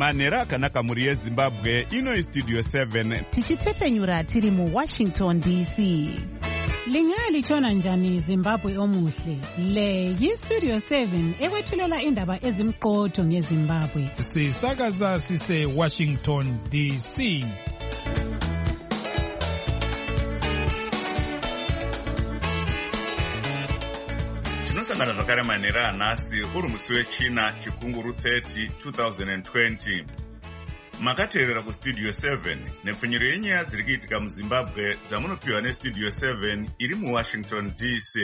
manhero akanaka mhuri yezimbabwe. Ino istudio 7 tichitefenyura tiri muWashington DC. Lingalitshona njani Zimbabwe omuhle? Le yistudio 7 ekwethulela indaba ezimqotho ngeZimbabwe. Sisakaza sise Washington DC. tinosangana zvakare manhero anhasi uri musi wechina chikunguru 30 2020. Makateerera kustudio 7 nepfunyiro yenyaya dziri kuitika muzimbabwe dzamunopiwa nestudio 7 iri muWashington DC.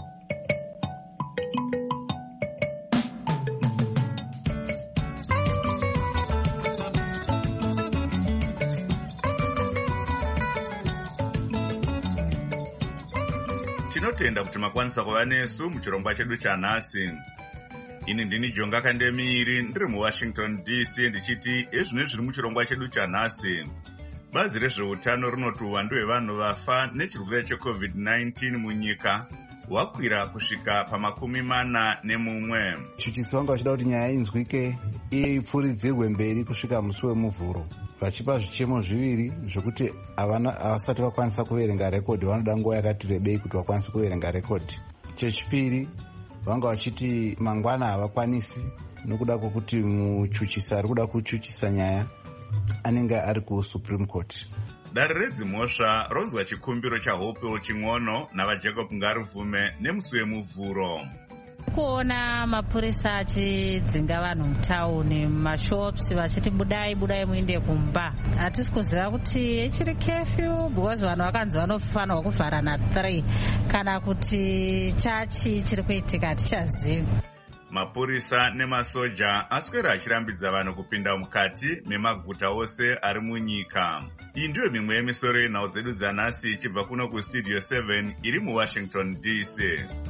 Tinotenda kuti makwanisa kuva nesu muchirongwa chedu chanhasi. Ini ndini Jonga Kandemiri ndiri muWashington DC ndichiti ezvino zviri muchirongwa chedu chanhasi. Bazi rezveutano rinoti uwandu hwevanhu vafa nechirwere cheCovid-19 munyika hwakwira kusvika pa41. Chuchisi vanga vachida kuti nyaya inzwike iye ipfuridzirwe mberi kusvika musi wemuvhuro, vachipa zvichemo zviviri zvokuti havasati vakwanisa kuverenga rekodhi vanoda nguva yakati rebei kuti vakwanise kuverenga rekodhi. Chechipiri vanga vachiti mangwana havakwanisi nokuda kwokuti muchuchisi ari kuda kuchuchisa nyaya anenge ari kuSupreme Court. Dare redzimhosva ronzwa chikumbiro chaHope Ching'ono navaJacob Ngarubvume nemusi wemuvhuro. Kuona mapurisa achidzinga vanhu mutauni mumashops vachiti budai muinde kumba. Hatisi kuziva kuti ichiri curfew because vanhu vakanzi vanofanirwa kuvhara na3 kana kuti chachi chiri kuitika hatichazivi. Mapurisa nemasoja aswera achirambidza vanhu kupinda mukati memaguta ose ari munyika. Iyi ndiyo mimwe yemisoro yenhau dzedu dzanhasi ichibva kuno kustudio 7 iri muWashington DC.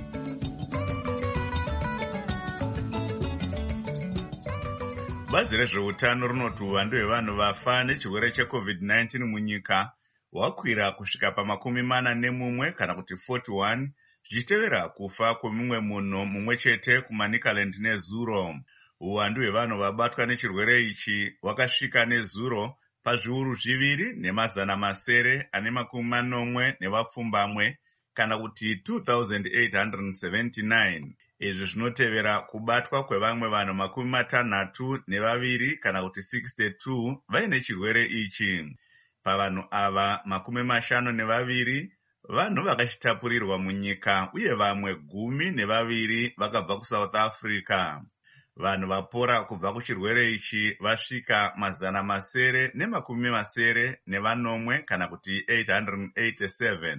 Bazi rezveutano rinoti uwandu hwevanhu vafa nechirwere cheCovid-19 munyika hwakwira kusvika pa41 kana kuti 41, zvichitevera kufa kwemumwe munhu mumwe chete kuManicaland nezuro. Uwandu hwevanhu vabatwa nechirwere ichi hwakasvika nezuro pazviuru 2,940 nevapfumbamwe kana kuti 2,879. Izvi zvinotevera kubatwa kwevamwe vanhu 62 kana kuti 62 vaine chirwere ichi. Pavanhu ava 52 vanhu vakachitapurirwa munyika uye vamwe 12 vakabva kuSouth Africa. Vanhu vapora kubva kuchirwere ichi vasvika 980 kana kuti 887.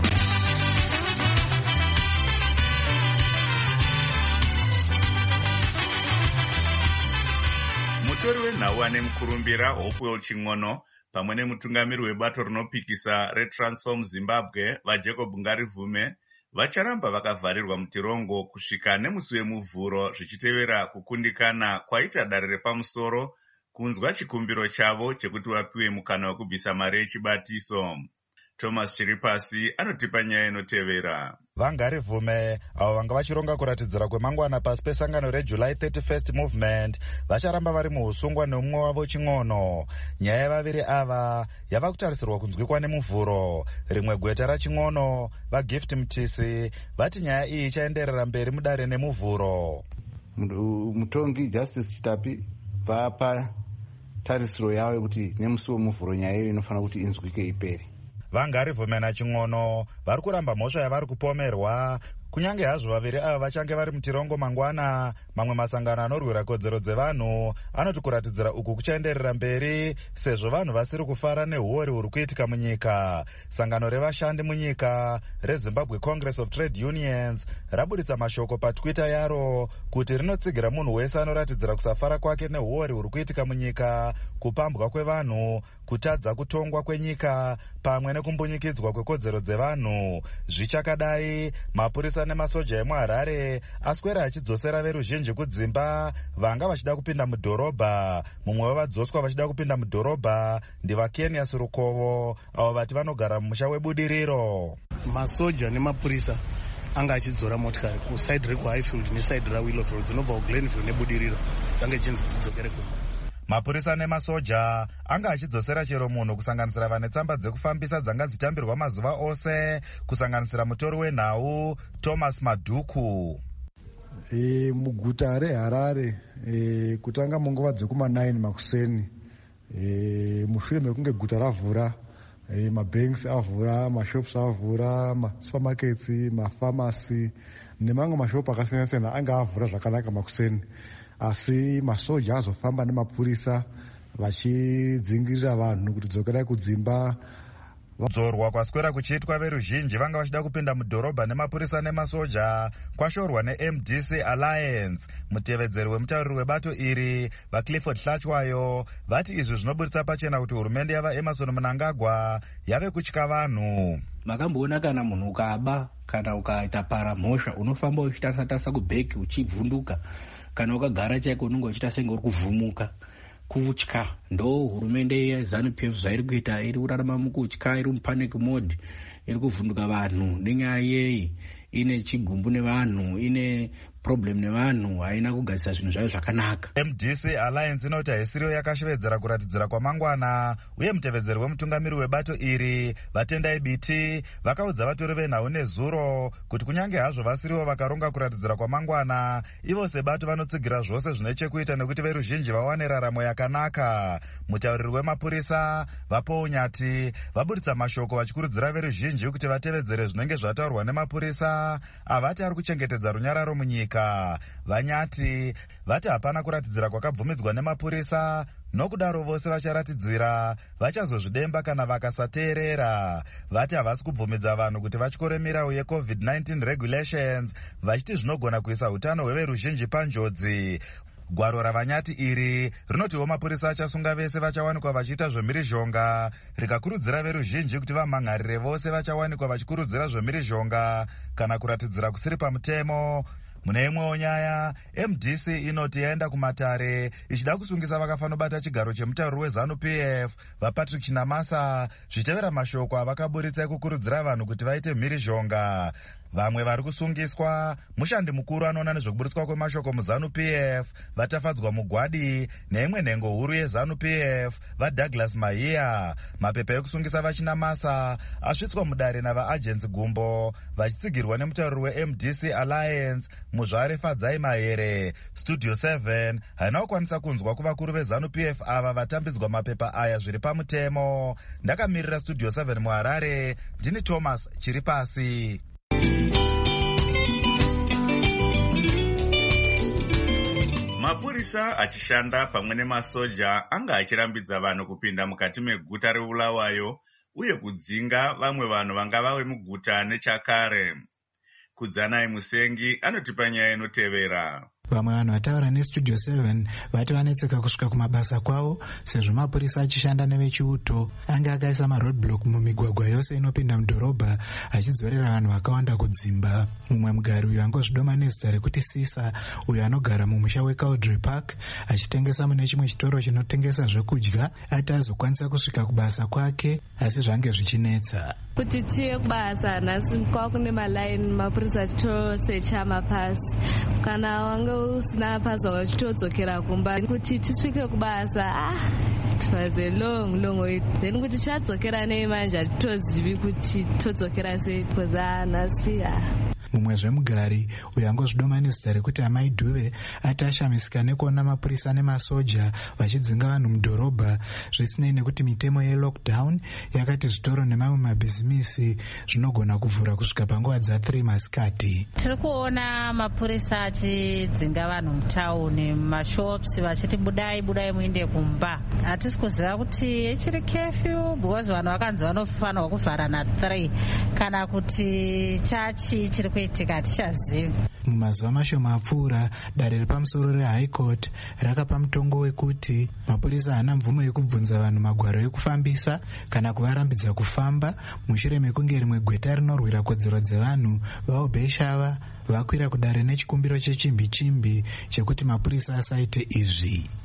Mutori wenhau ane mukurumbira Hope Ching'ono pamwe nemutungamiri webato rinopikisa reTransform Zimbabwe vaJacob Ngarubvume vacharamba vakavharirwa mutirongo kusvika nemusi wemuvhuro zvichitevera kukundikana kwaita dare repamusoro kunzwa chikumbiro chavo chekuti vapiwe mukana wekubvisa mari yechibatiso. Thomas Chiripasi anotipa nyaya inotevera. VaNgarubvume avo vanga vachironga kuratidzira kwemangwana pasi pesangano reJuly 31st Movement vacharamba vari muusungwa neumwe wavo Ching'ono. Nyaya yevaviri ava yava kutarisirwa kunzwikwa nemuvhuro. Rimwe gweta raChing'ono vaGift Mtisi vati nyaya iyi ichaenderera mberi mudare nemuvhuro. Mutongi Justice Chitapi vapa tarisiro yavo yekuti nemusi wemuvhuro nyaya iyo inofanira kuti inzwike iperi. VaNgarubvume naChing'ono vari kuramba mhosva yavari kupomerwa. Kunyange hazvo vaviri ava vachange vari mutirongo mangwana, mamwe masangano anorwira kodzero dzevanhu anoti kuratidzira uku kuchaenderera mberi sezvo vanhu vasiri kufara neuori huri kuitika munyika. Sangano revashandi munyika reZimbabwe Congress of Trade Unions rabuditsa mashoko paTwitter yaro kuti rinotsigira munhu wese anoratidzira kusafara kwake neuori huri kuitika munyika, kupambwa kwevanhu, kutadza kutongwa kwenyika pamwe nekumbunyikidzwa kwekodzero dzevanhu. Zvichakadai, mapurisa nemasoja emuHarare aswera achidzosera veruzhinji kudzimba vanga vachida kupinda mudhorobha. Mumwe wevadzoswa vachida kupinda mudhorobha ndivaKenias Rukovo avo vati vanogara mumusha webudiriro. Masoja nemapurisa anga achidzora motikari kusaidi rekuHighfield nesaidi raWillowfield dzinobva kuGlenville nebudiriro dzange chinzi dzidzokere kumba. mapurisa nemasoja anga achidzosera chero munhu kusanganisira vane tsamba dzekufambisa dzanga dzitambirwa mazuva ose, kusanganisira mutori wenhau Thomas Madhuku. Muguta reHarare kutanga munguva dzekuma9 makuseni, mushure mekunge guta ravhura, mabanks avhura, mashops avhura, masupermarkets, mafamasi nemamwe mashopu akasiyana-siyana anga avhura zvakanaka makuseni. Asi masoja azofamba nemapurisa vachidzingirira vanhu kuti dzokerai kudzimba. Kudzorwa kwaswera kuchiitwa veruzhinji vanga vachida kupinda mudhorobha nemapurisa nemasoja kwashorwa neMDC Alliance. Mutevedzeri wemutauriri webato iri vaClifford Hlachwayo vati izvi zvinoburitsa pachena kuti hurumende yavaEmmerson Mnangagwa yave kutya vanhu. Makamboona kana munhu ukaba kana ukaita paramhosva unofamba uchitarisa kubheki uchivhunduka, kana ukagara chaiko unenge uchiita senge uri kuvhumuka. Kutya ndo hurumende yeZANU-PF zvairi kuita, iri kurarama mukutya, iri mupanic mode, iri kuvhunduka vanhu nenyaya yei ine chigumbu nevanhu, ine problem nevanhu, haina kugadzisa zvinhu zvayo zvakanaka. MDC Alliance inoti haisiriyo yakashevedzera kuratidzira kwamangwana, uye mutevedzeri wemutungamiri webato iri Vatendai Biti vakaudza vatori venhau nezuro kuti kunyange hazvo vasiriwo vakaronga kuratidzira kwamangwana, ivo sebato vanotsigira zvose zvine chekuita nekuti veruzhinji vawane raramo yakanaka. Mutauriri wemapurisa vaPaul Nyati vaburitsa mashoko vachikurudzira veruzhinji kuti vatevedzere zvinenge zvataurwa nemapurisa avati ari kuchengetedza runyararo munyika. Vanyati vati hapana kuratidzira kwakabvumidzwa nemapurisa, nokudaro vose vacharatidzira vachazozvidemba kana vakasateerera. Vati havasi kubvumidza vanhu kuti vatyore mirau yeCovid-19 regulations, vachiti zvinogona kuisa hutano hweveruzhinji panjodzi. Gwaro raVanyati iri rinotiwo mapurisa achasunga vese vachawanikwa vachiita zvemhirizhonga, rikakurudzira veruzhinji kuti vamhangarire vose vachawanikwa vachikurudzira zvemhirizhonga kana kuratidzira kusiri pamutemo. Mune imwewo nyaya, MDC inoti yaenda kumatare ichida kusungisa vakafanobata chigaro chemutauriri weZANU-PF vaPatrick Chinamasa zvichitevera mashoko avakaburitsa ekukurudzira vanhu kuti vaite mhirizhonga. Vamwe vari kusungiswa mushandi mukuru anoona nezvekuburitswa kwemashoko muZANU-PF vaTafadzwa Mugwadi neimwe nhengo huru yeZANU-PF vaDouglas Mahiya. Mapepa ekusungisa vaChinamasa asvitswa mudare navaAgency Gumbo vachitsigirwa nemutauriri weMDC Alliance Muzvare Fadzai Mahere. Studio 7 haina kukwanisa kunzwa kuvakuru veZANU-PF ava vatambidzwa mapepa aya zviri pamutemo. Ndakamirira Studio 7 muHarare, ndini Thomas Chiripasi. Mapurisa achishanda pamwe nemasoja anga achirambidza vanhu kupinda mukati meguta reBulawayo uye kudzinga vamwe vanhu vanga vave muguta nechakare. Kudzanai Musengi anotipa nyaya inotevera. Vamwe vanhu vataura neStudio 7 vati vanetseka kusvika kumabasa kwavo sezvo mapurisa achishanda nevechiuto anga akaisa maroadblock mumigwagwa yose inopinda mudhorobha achidzorera vanhu vakawanda kudzimba. Mumwe mugari uyo angozvidoma nezita rekuti Sisa, uyo anogara mumusha weCaudrey Park achitengesa mune chimwe chitoro chinotengesa zvekudya, ati azokwanisa kusvika kubasa kwake asi zvange zvichinetsa. Kuti tiye kubasa nhasi kwakune malaini mapurisa achitosecha mapasi, kana wanga usina pasi wakachitodzokera kumba kuti tisvike kubasa. It was a long wait. Then kuti chadzokera nei manje hatitozivi kuti todzokera sei because nhasi Mumwe zvemugari uyo angozvidoma nezita rekuti Amai Dhuve ati ashamisika nekuona mapurisa nemasoja vachidzinga vanhu mudhorobha zvisinei nekuti mitemo yelockdown yakati zvitoro nemamwe mabhizimisi zvinogona kuvhura kusvika panguva dza3 masikati. Tiri kuona mapurisa achidzinga vanhu mutauni mumashops vachiti budai muinde kumba. Hatisi kuziva kuti ichiri curfew because vanhu vakanzi vanofanirwa kuvhara na3 kana kuti chachi chiri kuitika hatichazivi. Mumazuva mashoma apfuura, dare repamusoro reHigh Court rakapa mutongo wekuti mapurisa haana mvumo yekubvunza vanhu magwaro ekufambisa kana kuvarambidza kufamba mushure mekunge rimwe gweta rinorwira kodzero dzevanhu vaObeshava vakwira kudare nechikumbiro chechimbi chekuti mapurisa asaite izvi.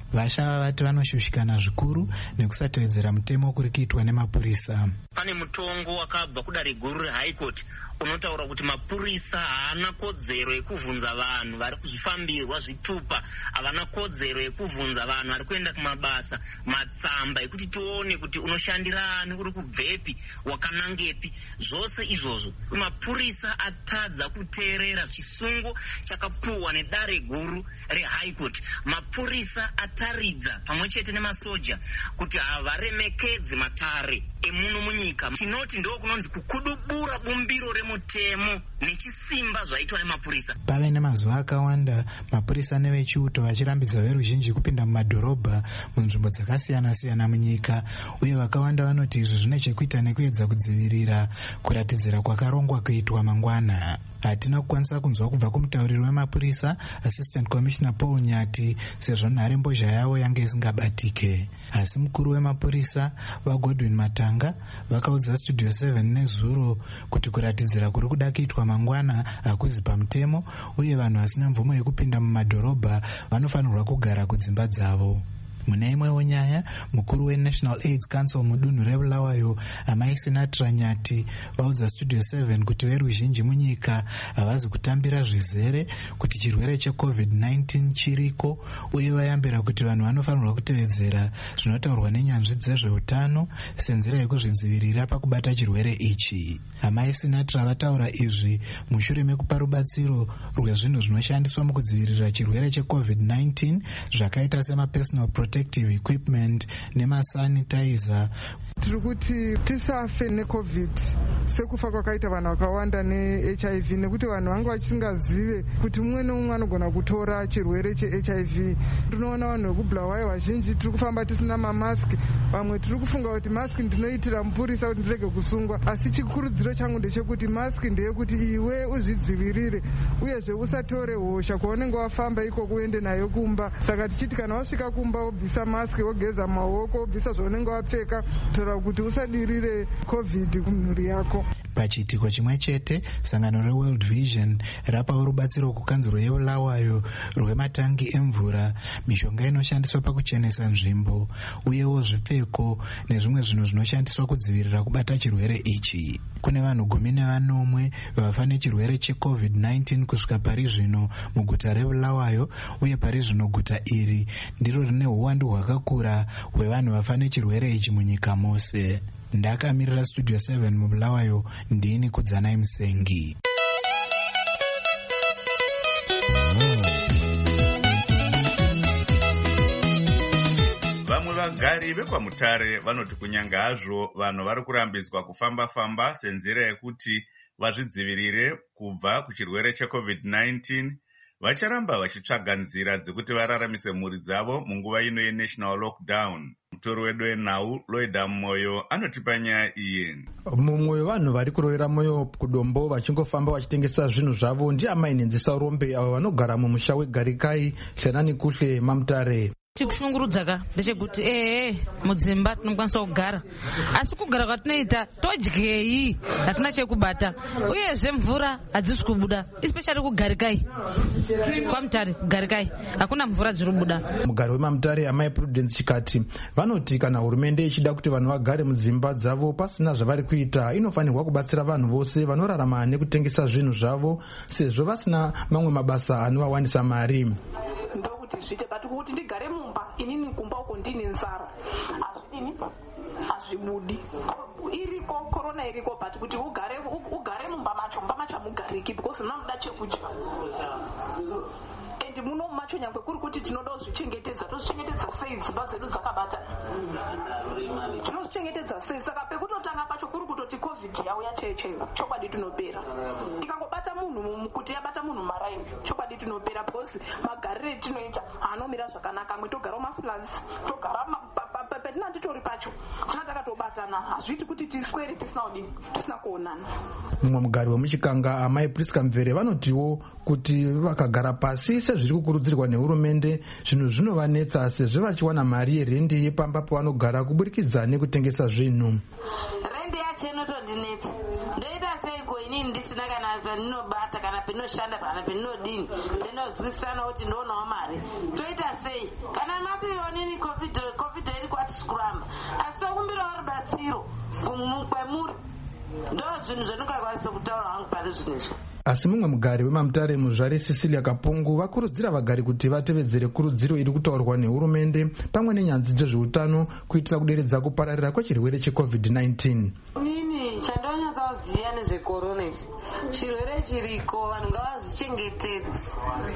Vashava vati vanoshushikana zvikuru nekusatevedzera mutemo kuri kuitwa nemapurisa. Pane mutongo wakabva kudare guru reHigh Court unotaura kuti mapurisa haana kodzero yekuvhunza vanhu vari kuzvifambirwa zvitupa, havana kodzero yekuvhunza vanhu vari kuenda kumabasa matsamba ekuti tione kuti unoshandirani, uri kubvepi, wakanangepi. Zvose izvozvo mapurisa atadza kuteerera chisungo chakapuhwa nedare guru reHigh Court. Mapurisa ataridza pamwe chete nemasoja kuti havaremekedzi matare emuno munyika. Tinoti ndo kunonzi kukudubura bumbiro remutemo nechisimba zvaitwa nemapurisa. Pave nemazuva akawanda mapurisa nevechiuto vachirambidza veruzhinji kupinda mumadhorobha munzvimbo dzakasiyana-siyana munyika, uye vakawanda vanoti izvi zvine chekuita nekuedza kudzivirira kuratidzira kwakarongwa kuitwa mangwana. Hatina kukwanisa kunzwa kubva kumutauriri wemapurisa Assistant Commissioner Paul Nyati sezvo nharembozha yavo yange isingabatike. Asi mukuru wemapurisa vaGodwin Matanga vakaudza Studio 7 nezuro kuti kuratidzira kuri kuda kuitwa mangwana hakuzi pamutemo, uye vanhu vasina mvumo yekupinda mumadhorobha vanofanirwa kugara kudzimba dzavo. Mune imwewo nyaya, mukuru weNational AIDS Council mudunhu reBulawayo Amai Sinatra Nyati vaudza Studio 7 kuti veruzhinji munyika havazi kutambira zvizere kuti chirwere cheCovid-19 chiriko, uye vayambira kuti vanhu vanofanirwa kutevedzera zvinotaurwa nenyanzvi dzezveutano senzira yekuzvidzivirira pakubata chirwere ichi. Amai Sinatra vataura izvi mushure mekupa rubatsiro rwezvinhu zvinoshandiswa mukudzivirira chirwere cheCovid-19 zvakaita semapersonal protective equipment nemasanitizer. Tiri kuti tisafe neCovid sekufa kwakaita vanhu vakawanda neHIV, nekuti vanhu vanga vachisingazive kuti mumwe neumwe anogona kutora chirwere cheHIV. Tinoona vanhu vekubulawayo vazhinji tiri kufamba tisina mamaski, vamwe tiri kufunga kuti maski ndinoitira mupurisa kuti ndirege kusungwa, asi chikurudziro changu ndechekuti maski ndeyekuti iwe uzvidzivirire, uyezve usatore hosha kwaunenge wafamba ikoko uende nayo kumba. Saka tichiti kana wasvika kumba wobvisa maski, wogeza maoko, wobvisa zvaunenge wapfeka, kuti usadirire COVID kumhuri yako. Pachiitiko chimwe chete, sangano reWorld Vision rapawo rubatsiro kukanzuro yeBulawayo rwematangi emvura, mishonga inoshandiswa pakuchenesa nzvimbo, uyewo zvipfeko nezvimwe zvinhu zvinoshandiswa kudzivirira kubata chirwere ichi. Kune vanhu 14 vafa nechirwere cheCovid-19 kusvika pari zvino muguta reBulawayo, uye pari zvino guta iri ndiro rine uwandu hwakakura hwevanhu vafa nechirwere ichi munyika mose. Ndakamirira Studio 7 muBulawayo, ndini Kudzanai Musengi. Vamwe vagari vekwaMutare vanoti kunyanga hazvo vanhu vari kurambidzwa kufamba-famba senzira yekuti vazvidzivirire kubva kuchirwere cheCovid-19, vacharamba vachitsvaga nzira dzekuti vararamise mhuri dzavo munguva ino yenational lockdown. Mutori wedu wenhau Loida Moyo anotipa nyaya iyi. Mumwe wevanhu vari kurovera moyo kudombo vachingofamba vachitengesa zvinhu zvavo ndiamai Nenzisa Rombe, avo vanogara mumusha weGarikai Hlenani Kuhle maMutare. Chikushungurudzaka ndechekuti mudzimba tinokwanisa kugara, asi kugara kwatinoita todyei, hatina chekubata, uyezve mvura hadzisi kubuda, especially kuGarikai kwaMutare. Garikai hakuna mvura dziri kubuda. Mugari wemaMutare Amai Prudence Chikati vanoti kana hurumende ichida kuti vanhu vagare mudzimba dzavo pasina zvavari kuita, inofanirwa kubatsira vanhu vose vanorarama nekutengesa zvinhu zvavo, sezvo vasina mamwe mabasa anovawanisa mari. Ndokuti zvite bati kuti ndigare mumba, inini kumba uko ndine nzara, hazvibudi. Iriko korona iriko, but kuti ugare mumba macho hamugariki because munoda chekudya. And muno macho nyangwe kuri kuti tinoda kuzvichengetedza, tozvichengetedza sei dzimba dzedu dzakabata? Tinozvichengetedza sei? Saka pekutotanga pacho kuri kutoti COVID yauya chaiyo, chokwadi tinopera. Ikangobata munhu kuti yabata munhu maraini, chokwadi tinopera because magarire etinoita hanomira zvakanaka. Amwe togara maflats, togara petina titori pacho, tinataka tobatana, hazviti kuti tiswere tisina kuonana. Mumwe mugari wemuchikanga Amai Priska Mvere vanotiwo kuti vakagara pasi sezviri kukurudzirwa nehurumende, zvinhu zvinovanetsa sezvo vachiwana mari yerendi yepamba pavanogara kuburikidza nekutengesa zvinhu. Rendi yacho inotondinetsa, ndoita seiko inini inini ndisina kana paninobata kana peninoshanda kana peninodini penozwisisana kuti ndoonawo mari toita sei kana matoionini covid iri kwatisi kuramba asi tokumbirawo rubatsiro kwemuri ndo zvinhu zvandingakwanisa kutaura hangu pane zvinezvo. Asi mumwe mugari weMamutare muzvare Cecilia Kapungu vakurudzira vagari kuti vatevedzere kurudziro iri kutaurwa nehurumende pamwe nenyanzvi dzezveutano kuitira kuderedza kupararira kwechirwere cheCovid-19. Inini chandonyatsaziva nezvekorona izvi chirwere chiriko, vanhu ngavazvichengetedze,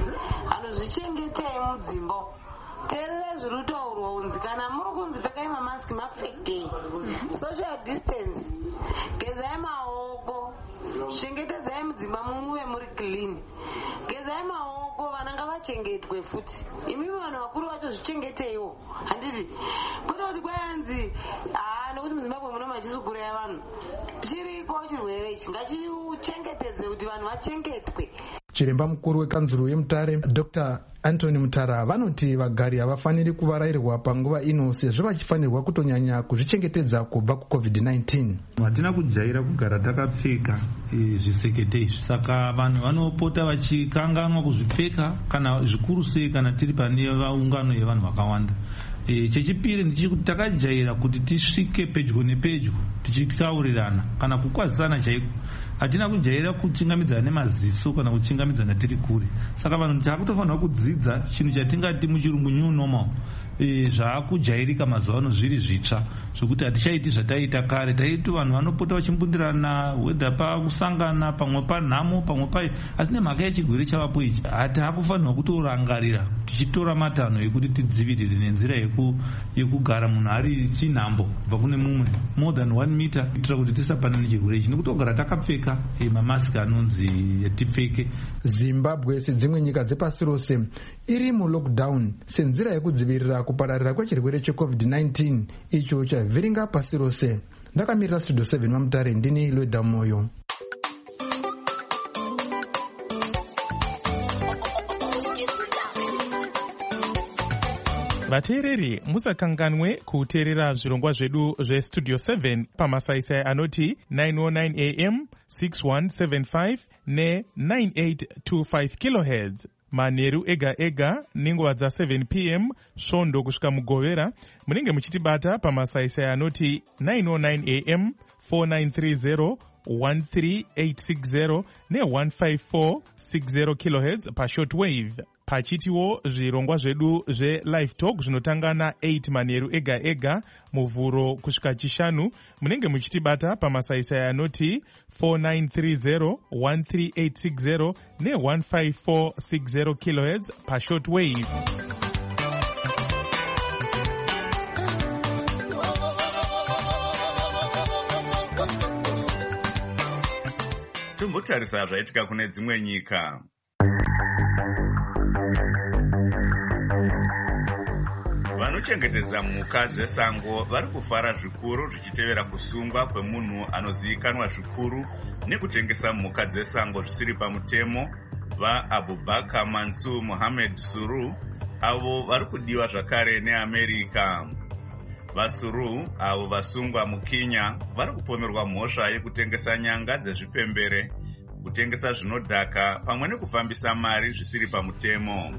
vanhu zvichengetei mudzimbo. Teerera zviri kutaurwa kunzi kana muri kunzi pfekai mamasiki mapfekei, social distance, gezai maoko, chengetedzai mudzimba muve muri clean, gezai maoko, vana ngavachengetwe futi. Imimi vanhu vakuru vacho zvichengeteiwo, handiti kwete kuti kwayanzi nekuti muZimbabwe muno machisuguraya vanhu. Chiriko chirwere ichi, ngachichengetedze kuti vanhu vachengetwe. Chiremba mukuru wekanzuru yeMutare Dr. Anthony Mutara vanoti vagari havafaniri kuvarairwa panguva ino sezvo vachifanirwa kutonyanya kuzvichengetedza kubva kuCovid-19. Hatina kujaira kugara takapfeka zvisekete izvi, saka vanhu vanopota vachikanganwa kuzvipfeka, kana zvikuru sei kana tiri pane ungano yevanhu vakawanda. Chechipiri ndechikuti takajaira kuti tisvike pedyo nepedyo tichitaurirana kana kukwazisana chaiko. Hatina kujaira kuchingamidzana nemaziso kana kuchingamidzana tiri kure. Saka vanhu takutofanirwa kudzidza chinhu chatingati muchirungu new normal. Zvaakujairika mazuva ano zviri zvitsva zvokuti hatichaiti zvataita kare. Taiti vanhu vanopota vachimbundirana wedha pakusangana pamwe panhamo pamwe pai, asi nemhaka yechirwere chavapo ichi hatakufanirwa kutorangarira tichitora matanho ekuti tidzivirire nenzira yekugara munhu ari chinhambo kubva kune mumwe more than 1 meter kuitira kuti tisapanane chirwere ichi nekutogara takapfeka mamasiki anonzi tipfeke. Zimbabwe sedzimwe nyika dzepasi rose iri mulockdown senzira yekudzivirira kupararira kwechirwere cheCovid-19 icho chavhiringa pasi rose. Ndakamirira Studio 7 Mamutare, ndini Lweda Moyo. Vateereri, musakanganwe kuteerera zvirongwa zvedu zveStudio 7 pamasaisai anoti 909 AM, 6175 ne9825 kHz. Manheru ega ega nenguva dza 7 PM svondo kusvika mugovera munenge muchitibata pamasaisai anoti 909 AM, 4930 13860 ne15460 kHz pashortwave. Pachitiwo zvirongwa zvedu zveLive Talk zvinotanga na8 manheru ega ega muvhuro kusvika chishanu munenge muchitibata pamasaisai anoti 4930 13860 ne15460 kHz pashortwave. Tombotarisa zvaitika kune dzimwe nyika. Vanochengetedza mhuka dzesango vari kufara zvikuru zvichitevera kusungwa kwemunhu anozivikanwa zvikuru nekutengesa mhuka dzesango zvisiri pamutemo vaAbubakar Mansur Mohammed Suru, avo vari kudiwa zvakare neAmerika. VaSuru avo vasungwa muKenya vari kupomerwa mhosva yekutengesa nyanga dzezvipembere, kutengesa zvinodhaka pamwe nekufambisa mari zvisiri pamutemo.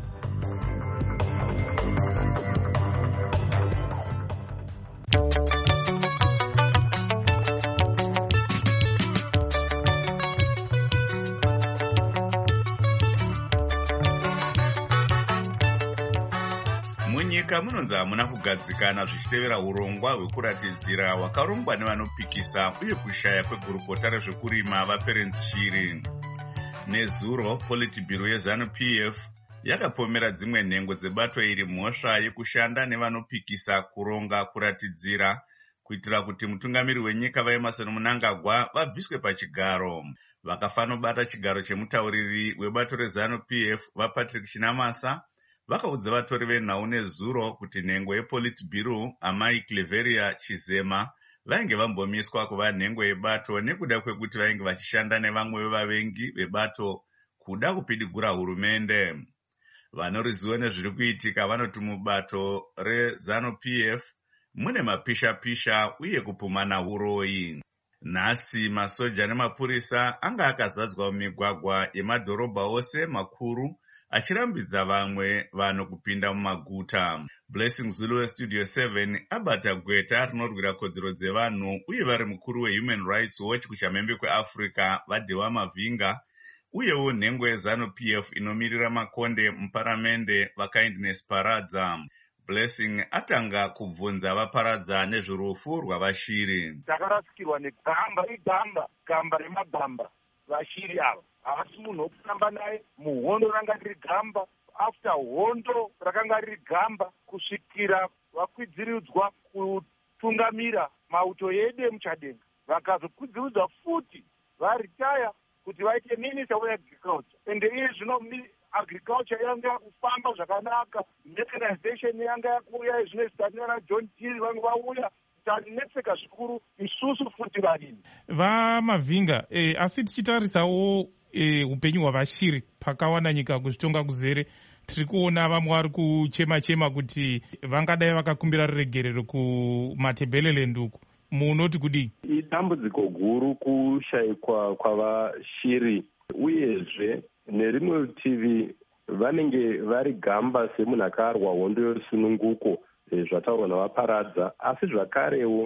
Munyika munonzi hamuna kugadzikana zvichitevera urongwa hwekuratidzira hwakarongwa nevanopikisa uye kushaya kwegurukota rezvekurima vaPerence Shiri. Nezuro, Politburo yeZANU-PF yakapomera dzimwe nhengo dzebato iri mhosva yekushanda nevanopikisa kuronga kuratidzira kuitira kuti mutungamiri wenyika vaEmmerson Mnangagwa vabviswe pachigaro. Vakafanobata chigaro chemutauriri webato reZANU-PF vaPatrick Chinamasa vakaudza vatori venhau nezuro kuti nhengo yePolitburo Amai Cleveria Chizema vainge vambomiswa kuva nhengo yebato nekuda kwekuti vainge vachishanda nevamwe vevavengi vebato kuda kupidigura hurumende. Vanoriziva nezviri kuitika vanoti mubato reZANU-PF mune mapisha-pisha uye kupumana uroyi. Nhasi masoja nemapurisa anga akazadzwa mumigwagwa yemadhorobha ose makuru achirambidza vamwe vanhu kupinda mumaguta. Blessing Zulu weStudio 7 abata gweta rinorwira kodzero dzevanhu uye vari mukuru weHuman Rights Watch kuchamhembe kweAfrica vaDewa Mavinga uyewo nhengo yeZANU-PF inomirira makonde muparamende vaKindness Paradza. Blessing atanga kubvunza vaparadza nezverufu rwavashiri. Takarasikirwa gamba remagamba vashiri ava havasi munhu wokufamba naye. Muhondo ranga riri gamba, after hondo rakanga riri gamba, kusvikira vakwidziridzwa kutungamira mauto yedu emuchadenga, vakazokwidziridzwa futi varitaya kuti vaite minister weagriculture. Ende iye zvino agriculture yanga yakufamba zvakanaka, mechanization yanga yakuuya, zvino zitanira John Deere vange vauya, tanetseka zvikuru isusu futi varimi. VaMavinga, asi tichitarisawo upenyu hwavashiri pakawanda nyika kuzvitonga kuzere, tiri kuona vamwe vari kuchema-chema kuti vangadai vakakumbira ruregerero kumatebeleland uku. Munoti kudii? Idambudziko guru kushayikwa kwavashiri, uyezve nerimwe rutivi vanenge vari gamba semunhu akarwa hondo yorusununguko, zvataurwa navaparadza. Asi zvakarewo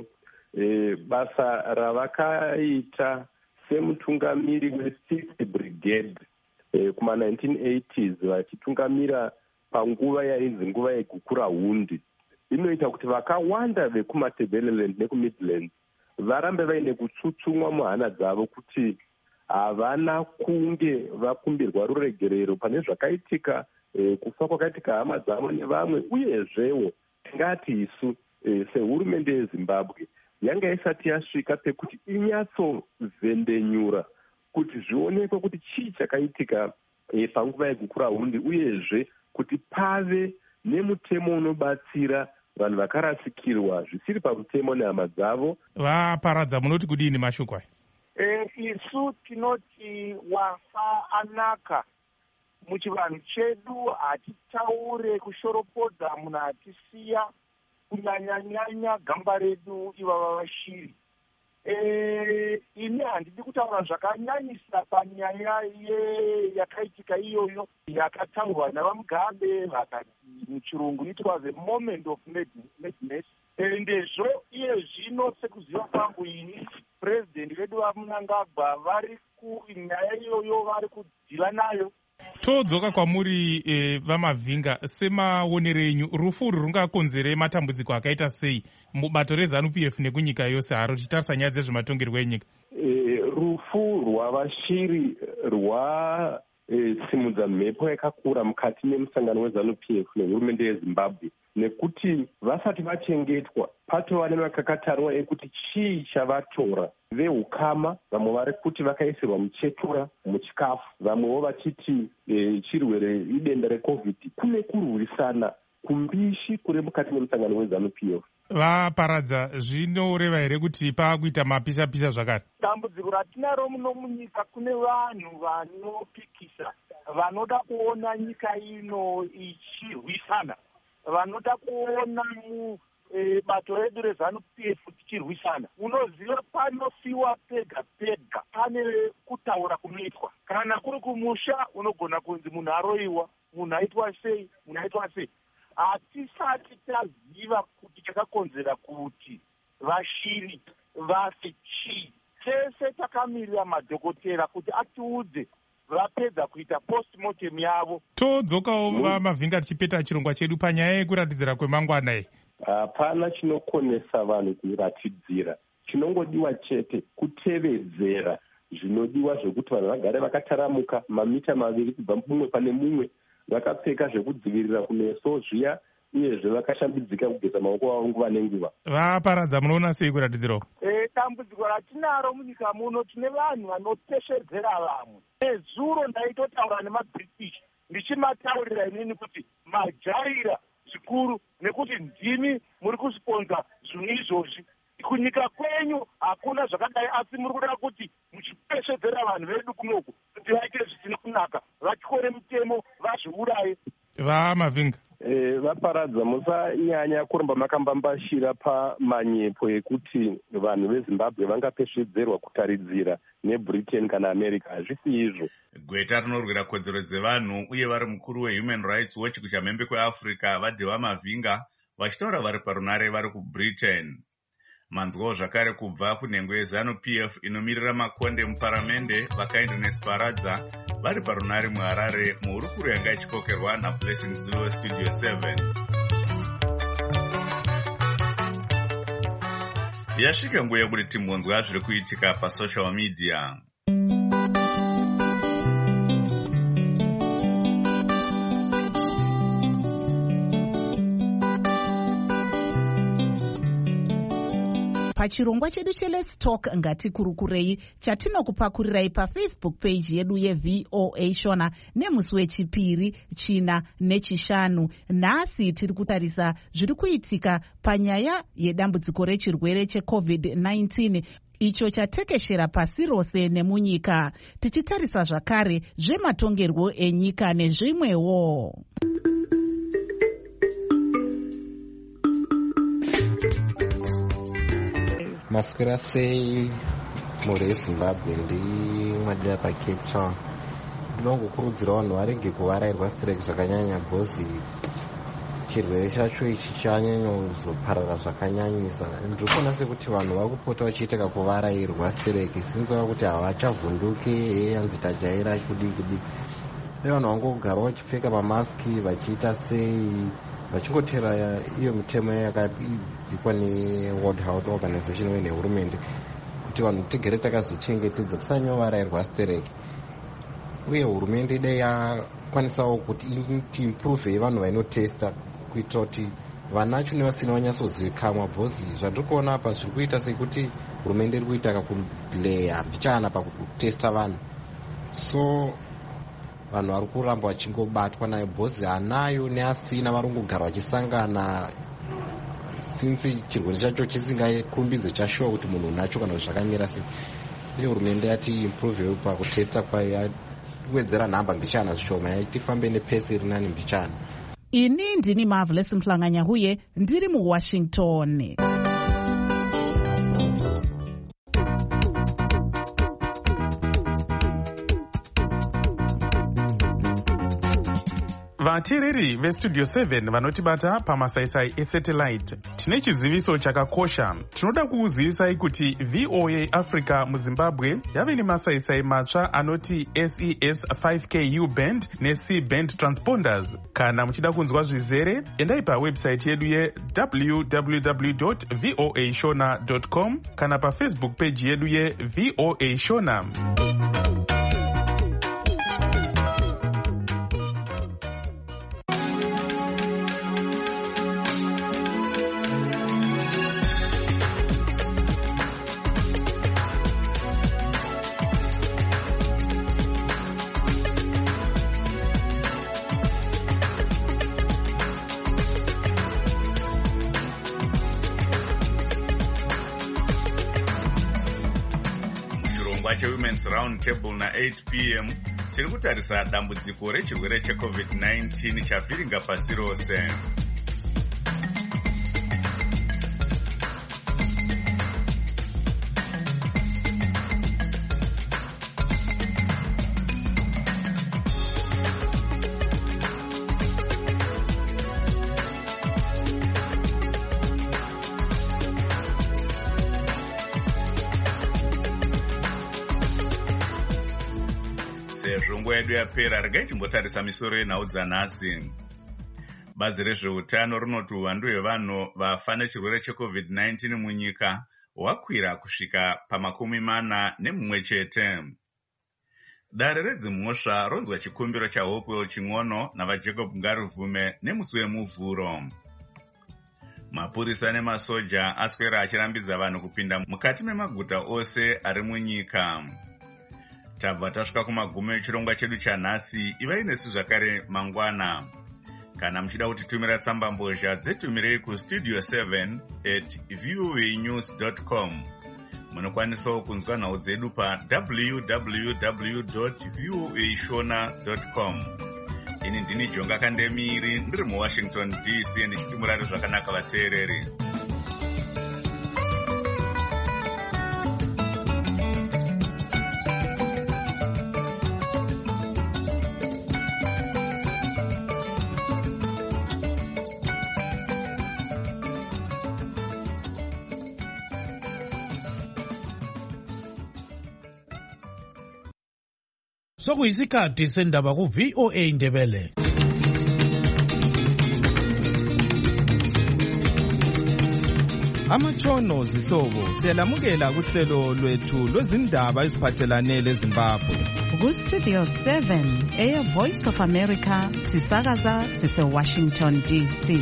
basa ravakaita semutungamiri we6th Brigade kuma-1980s vachitungamira panguva yainzi nguva yekukura hundi, inoita kuti vakawanda vekumatebeleland nekumidlands varambe vaine kutsutsumwa muhana dzavo kuti havana kunge vakumbirwa ruregerero pane zvakaitika, kufa kwakaitika hama dzavo nevamwe. Uyezvewo tingati isu sehurumende yeZimbabwe yanga isati yasvika pekuti inyatsovhendenyura kuti zvionekwe kuti chii chakaitika panguva yekukura hundi, uyezve kuti pave nemutemo unobatsira vanhu vakarasikirwa zvisiri pamutemo nehama dzavo. Vaparadza, munoti kudini mashoko aya? Isu tinoti wafa anaka. Muchivanhu chedu hatitaure kushoropodza munhu atisiya, kunyanya-nyanya gamba redu ivava vashiri. Ini handidi kutaura zvakanyanyisa panyaya yakaitika iyoyo yakataurwa navaMugabe, vakati muchirungu it was a moment of madness. Ndezvo iye zvino sekuziva kwangu ini purezidendi vedu vaMnangagwa vari kunyaya iyoyo vari kudhila nayo. Todzoka kwamuri vaMavinga, semaonero enyu rufu urwu rungakonzere matambudziko akaita sei mubato reZANU-PF nekunyika yose haro tichitarisa nyaya dzezvematongerwo enyika? Rufu rwavashiri rwasimudza mhepo yakakura mukati memusangano weZANU-PF nehurumende yeZimbabwe, nekuti vasati vachengetwa patova nemakakatarwa ekuti chii chavatora. Vehukama vamwe vari kuti vakaisirwa muchetura muchikafu, vamwewo vachiti chirwere idenda reCovid. Kune kurwisana kumbishi kuri mukati memusangano weZANU-PF. Vaparadza, zvinoreva here kuti paakuita mapisha-pisha zvakare? Dambudziko ratinaro muno munyika, kune vanhu vanopikisa, vanoda kuona nyika ino ichirwisana, vanoda kuona bato redu reZANU-PF tichirwisana. Unoziva panofiwa pega pega pane kutaura kunoitwa. Kana kuri kumusha unogona kunzi munhu aroiwa, munhu aitwa sei, munhu aitwa sei. Hatisati taziva kuti chakakonzera kuti vashiri vafe chii. Tese takamirira madhokotera kuti atiudze vapedza kuita postmortem yavo. Todzokawo vaMavinga tichipeta chirongwa chedu panyaya yekuratidzira kwemangwana iyi. Hapana chinokonesa vanhu kuratidzira, chinongodiwa chete kutevedzera zvinodiwa zvekuti vanhu vagare vakataramuka mamita 2 kubva mumwe pane mumwe, vakapfeka zvekudzivirira kumeso zviya, uyezve vakashambidzika kugeza maoko avo nguva nenguva. Vaparadza, munoona sei kuratidzirawo? Dambudziko ratinaro munyika muno, tine vanhu vanoteshedzera vamwe. Nezuro ndaitotaura nemaBritish ndichimataurira inini kuti majaira zvikuru nekuti ndimi muri kusponza zvinhu izvozvi. Kunyika kwenyu hakuna zvakadai, asi muri kuda kuti muchipeshedzera vanhu vedu kunoku kuti vaite zvisina kunaka, vatyore mutemo, vazviuraye. VaMavinga, vaparadza musanyanya kuramba makambambashira pamanyepo ekuti vanhu vezimbabwe vangapesvedzerwa kutaridzira nebritain kana america. Hazvisi izvo. Gweta rinorwira kodzero dzevanhu uye vari mukuru wehuman rights watch kuchamhembe kweafrica vadhewa mavhinga vachitaura vari parunare vari kubritain. Manzwawo zvakare kubva kunhengo yeZANU-PF inomirira makonde muparamende vakaindinesi paradza vari parunare muHarare muhurukuro yanga ichikokerwa naBlessing Zulu Studio 7. Yasvika nguva yekuti timbonzwa zviri kuitika pasocial media. Pachirongwa chedu cheLet's Talk ngatikurukurei chatinokupakurirai paFacebook page yedu yeVOA Shona nemusi wechipiri, china nechishanu. Nhasi tiri kutarisa zviri kuitika panyaya yedambudziko rechirwere cheCovid-19 icho chatekeshera pasi rose nemunyika, tichitarisa zvakare zvematongerwo enyika nezvimwewo. Maswera sei muri eZimbabwe? Ndimwadira paCape Town. Ndinongokurudzira vanhu varege kuvarairwa strike zvakanyanya bhozi chirwere chacho ichi chanyanya kuzoparara zvakanyanyisa. Ndiri kuona sekuti vanhu vari kupota vachiitaka kuvarairwa strike sinzwa kuti havachavhunduke hanzi tajaira kudi. Vanhu vangogara vachipfeka mamaski vachiita sei vachingotera iyo mitemo yakadzikwa neWorld Health Organization uye nehurumende kuti vanhu tigere takazvichengetedza tisanyovarairwa strike. Uye hurumende dai yakwanisawo kuti improve vanhu vainotesta kuitira kuti vanacho nevasina vanyatsozivikanwa bhozi zvandiri kuona apa zviri kuita sekuti hurumende iri kuita kakuleya mbichana pakutesta vanhu, so vanhu vari kuramba vachingobatwa nayo bhozi anayo neasina vari kungogara vachisangana since chirwere chacho chisingakumbidze chashuwa kuti munhu unacho kana kuti zvakamira sei. Uye hurumende yati improve pakutesta kwayo yawedzera nhamba mbichana zvishoma yatifambe nepesi iri nani mbichana. Ini ndini Marvelous Mhlanganyahuye ndiri muWashington. vateereri vestudio 7 vanotibata pamasaisai esatellite, tine chiziviso chakakosha. Tinoda kukuzivisai kuti VOA Africa muZimbabwe yave nemasaisai matsva anoti SES 5KU band neC band transponders. Kana muchida kunzwa zvizere, endai pawebsite yedu ye www.voashona.com kana pafacebook page yedu yeVOA Shona. cheWomen's Round Table na8 p.m. tiri kutarisa dambudziko rechirwere cheCovid-19 chavhiringa pasi rose. Sezvo nguva yedu yapera, regai timbotarisa misoro yenhau dzanhasi. Bazi rezveutano rinoti uwandu hwevanhu vafa nechirwere cheCovid-19 munyika hwakwira kusvika pa41 chete. Dare redzimhosva ronzwa chikumbiro chaHopewell Ching'ono navaJacob Ngaruvume nemusi wemuvhuro. Mapurisa nemasoja aswera achirambidza vanhu kupinda mukati memaguta ose ari munyika. Tabva tasvika kumagumo echirongwa chedu chanhasi. Ivai nesu zvakare mangwana. Kana muchida kutitumira tsamba mbozha dzetumirei kustudio 7@voanews.com. Munokwanisawo kunzwa nhau dzedu pa www.voashona.com. ini ndini Jonga Kandemiri ndiri muWashington DC ndichiti murare zvakanaka vateereri. Sokuyisikhathi sendaba ku-VOA Indebele. Amatshono zihlobo siyalamukela kuhlelo lwethu lwezindaba eziphathelane leZimbabwe. Ku-Studio 7 Air Voice of America sisakaza sise-Washington DC.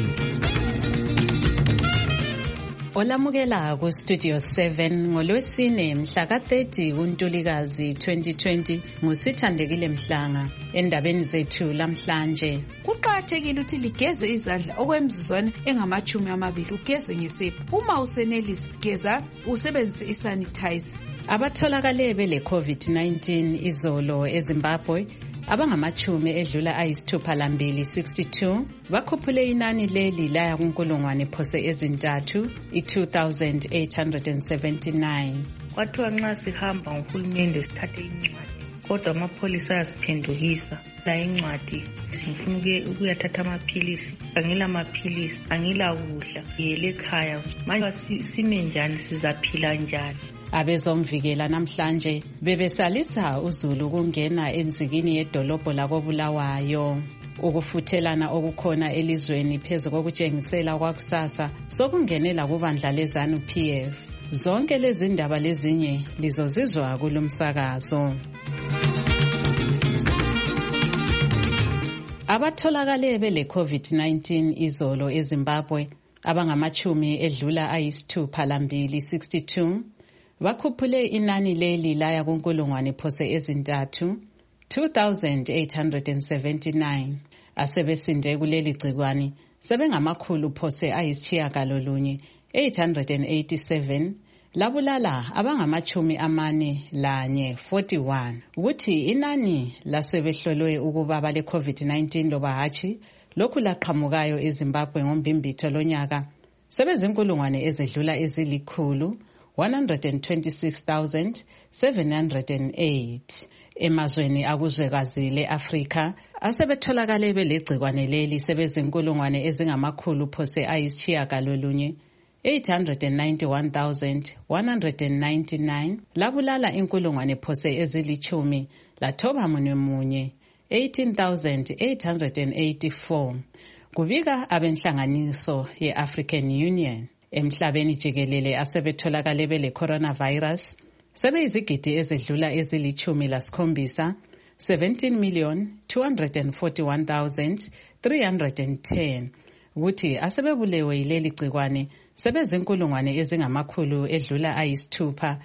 Olamukela ku-Studio 7 ngolwesine mhla ka-30 kuNtulikazi 2020 nguSithandekile Mhlanga. Endabeni zethu lamhlanje, kuqakathekile ukuthi ligeze izandla okwemizuzwana engama-20 ugeze ngesepha. Uma usenelisa geza usebenzise isanitizer. Abatholakale bele COVID-19 izolo eZimbabwe abangama-10 edlula ayisithuphalambili 62 bakhuphule inani leli laya kunkulungwane phose ezintathu 2,879. Kwathiwa nxa sihamba ngohulumende sithathe incwadi, kodwa amapholisa ayasiphendukisa la incwadi. Sifuna ukuyathatha amaphilisi, angila maphilisi, angila kudla, siyele ekhaya. Manje sime njani, sizaphila njani? Abezomvikela namhlanje bebesalisa uzulu kungena enzikini yedolobho lakoBulawayo. Ukufuthelana okukhona elizweni phezu kokutshengisela kwakusasa sokungenela kubandla leZANU-PF. Zonke lezi ndaba lezinye lizozizwa kulomsakazo. Abatholakale bele COVID-19 izolo eZimbabwe abangama-10 edlula ayisithuphalambili 62 bakhuphule inani leli laya kunkulungwane phose ezintathu 2,879. Asebesinde kuleli gcikwane sebengamakhulu phose ayisitshiyagalolunye 887 labulala abangama-41 41. Ukuthi inani lasebehlolwe ukuba bale COVID-19 loba hatshi lokhu laqhamukayo eZimbabwe ngombimbitho lonyaka sebezinkulungwane ezedlula ezilikhulu 126,708. Emazweni akuzwekazi le-Afrika asebetholakale belegcikwane leli sebezinkulungwane ezingamakhulu phose ayisitshiyagalolunye 891,199 labulala inkulungwane phose ezilithumi lathoba munye 18,884. Kubika abenhlanganiso ye-African Union. Emhlabeni jikelele asebetholakale bele coronavirus sebeyizigidi ezedlula ezili-17 17,241,310. Ukuthi asebebulewe yileli gcikwane sebezinkulungwane ezingamakhulu edlula ayisithupha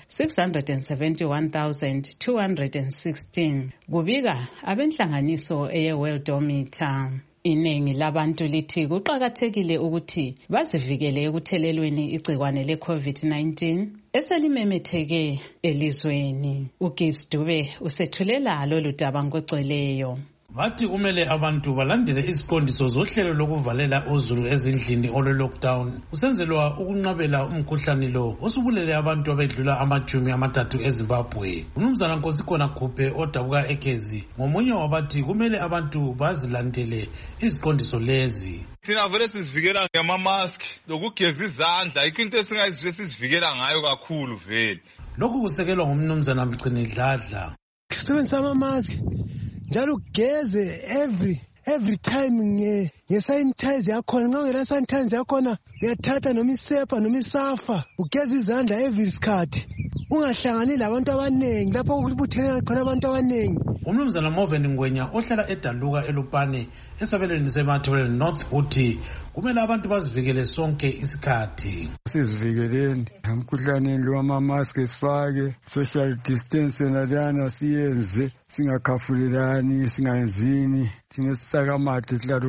671,216. Kubika abenhlanganiso eye-Worldometer. Iningi labantu lithi kuqakathekile ukuthi bazivikele ekuthelelweni igcikwane le-COVID-19 eselimemetheke elizweni. uGibbs Dube usethulela lolu daba ngokugcweleyo. Bathi kumele abantu balandele iziqondiso zohlelo lokuvalela uzulu ezindlini olwe-lockdown kusenzelwa ukunqabela umkhuhlane lo osubulele abantu abedlula ama-30 eZimbabwe. Umnumzana Nkosikhona Khuphe odabuka eKezi ngomunye wabathi kumele abantu bazilandele iziqondiso lezi. Thina vele sizivikela ngama-mask lokugeza izandla, yikho into esingayizwe sizivikela ngayo kakhulu vele. Lokhu kusekelwa ngumnumzana Mgcinidladla. Sebenzisa ama-mask njalo ugeze every time ngesanitizer yakhona. Nxa ungela sanitizer yakhona uyathatha noma isepa noma isafa ugeze izandla every sikhathi. Ungahlangani labantu abanengi lapho ukubuthelena khona abantu abanengi. Umnumzana Moven Ngwenya ohlala eDaluka eLupane esabelweni seMathebele North uthi kumele abantu bazivikele sonke isikhathi. Sizivikeleni umkhuhlaneni lo, ama-mask sifake, social distance nalana siyenze, singakhafulelani, singayenzini. Thina sisakamathe sihlala ufakile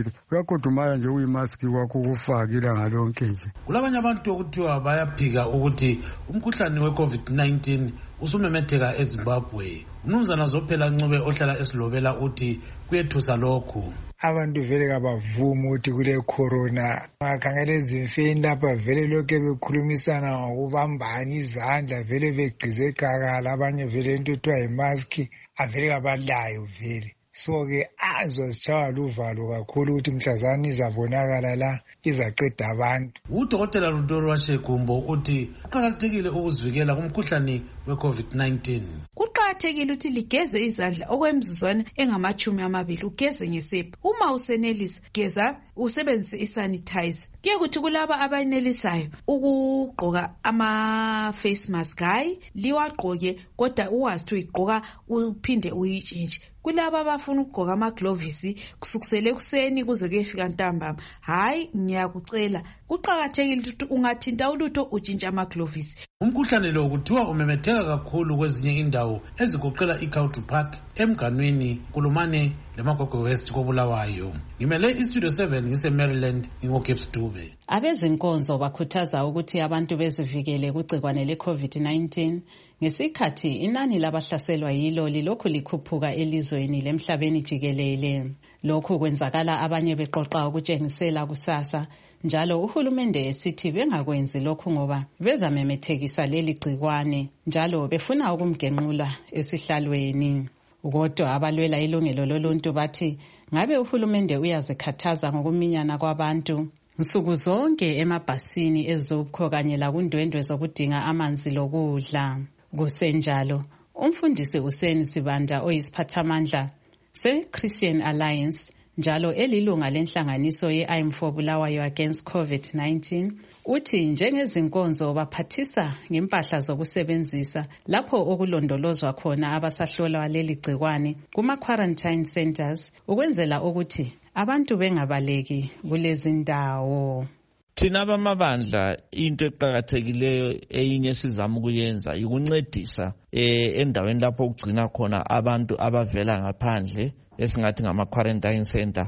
uvale uyakhudumala nje uyimaski kwakho ukufake ilanga lonke nje. Kulabanye abantu okuthiwa bayaphika ukuthi umkhuhlane we-COVID-19 usumemetheka eZimbabwe. Umnumzana Zophela Ncube ohlala esilobela uthi kuyethusa lokhu. Abantu vele kabavumi ukuthi kule corona. Bakhangela ezimfeni lapha vele lokho bekhulumisana ngokubambana izandla vele begqize eqakala, abanye vele into ethiwa yimaski avele kabalayo vele. So ke azozitshaywa luvalo kakhulu ukuthi mhlazana izabonakala la izaqeda abantu. Udokotela Rudolo Washegumbo uthi kuqakathekile ukuzivikela kumkhuhlane we-COVID-19. Kuqakathekile ukuthi ligeze izandla okwemizuzwana engama-20 ugeze ngesepha. Uma usenelisa geza usebenzise isanitizer. Kuye kuthi kulaba abenelisayo ukugqoka ama-face mask hayi liwagqoke kodwa uwazi ukuthi uyigqoka uphinde uyitshintshe. Kulaba abafuna ukugqoka amaglovisi kusukusele ekuseni kuze kuyefika ntambama, hayi ngiyakucela kuqakathekile ukuthi ungathinta ulutho utshintshe amaglovisi. Umkhuhlane lo kuthiwa umemetheka kakhulu kwezinye indawo ezigoqela iKautu Park, eMganwini, Kulumane leMagogo West koBulawayo. Ngimele iStudio 7 ngise-Maryland ngingoGibbs Dube. Abezinkonzo bakhuthaza ukuthi abantu bezivikele kugcikwane le-COVID-19 ngesikhathi inani labahlaselwa yilo lilokhu likhuphuka elizweni lemhlabeni jikelele. Lokhu kwenzakala abanye beqoqa ukutshengisela kusasa, njalo uhulumende esithi bengakwenzi lokhu ngoba bezamemethekisa leli gcikwane njalo befuna ukumgenqula esihlalweni. Kodwa abalwela ilungelo loluntu bathi ngabe uhulumende uyazikhathaza ngokuminyana kwabantu nsuku zonke emabhasini ezobukho kanye lakundwendwe zokudinga amanzi lokudla. Kusenjalo, umfundisi Hussein Sibanda oyisiphathamandla se-Christian Alliance njalo elilunga lenhlanganiso ye-I'm for Bulawayo Against COVID-19 uthi njengezinkonzo baphathisa ngempahla zokusebenzisa lapho okulondolozwa khona abasahlolwa leli gcikwane kuma-quarantine centers ukwenzela ukuthi abantu bengabaleki kulezi ndawo. Thina abamabandla into eqhakathekileyo eyinye sizama ukuyenza ukuncedisa endaweni lapho ukugcina khona abantu abavela ngaphandle esingathi ngama-quarantine center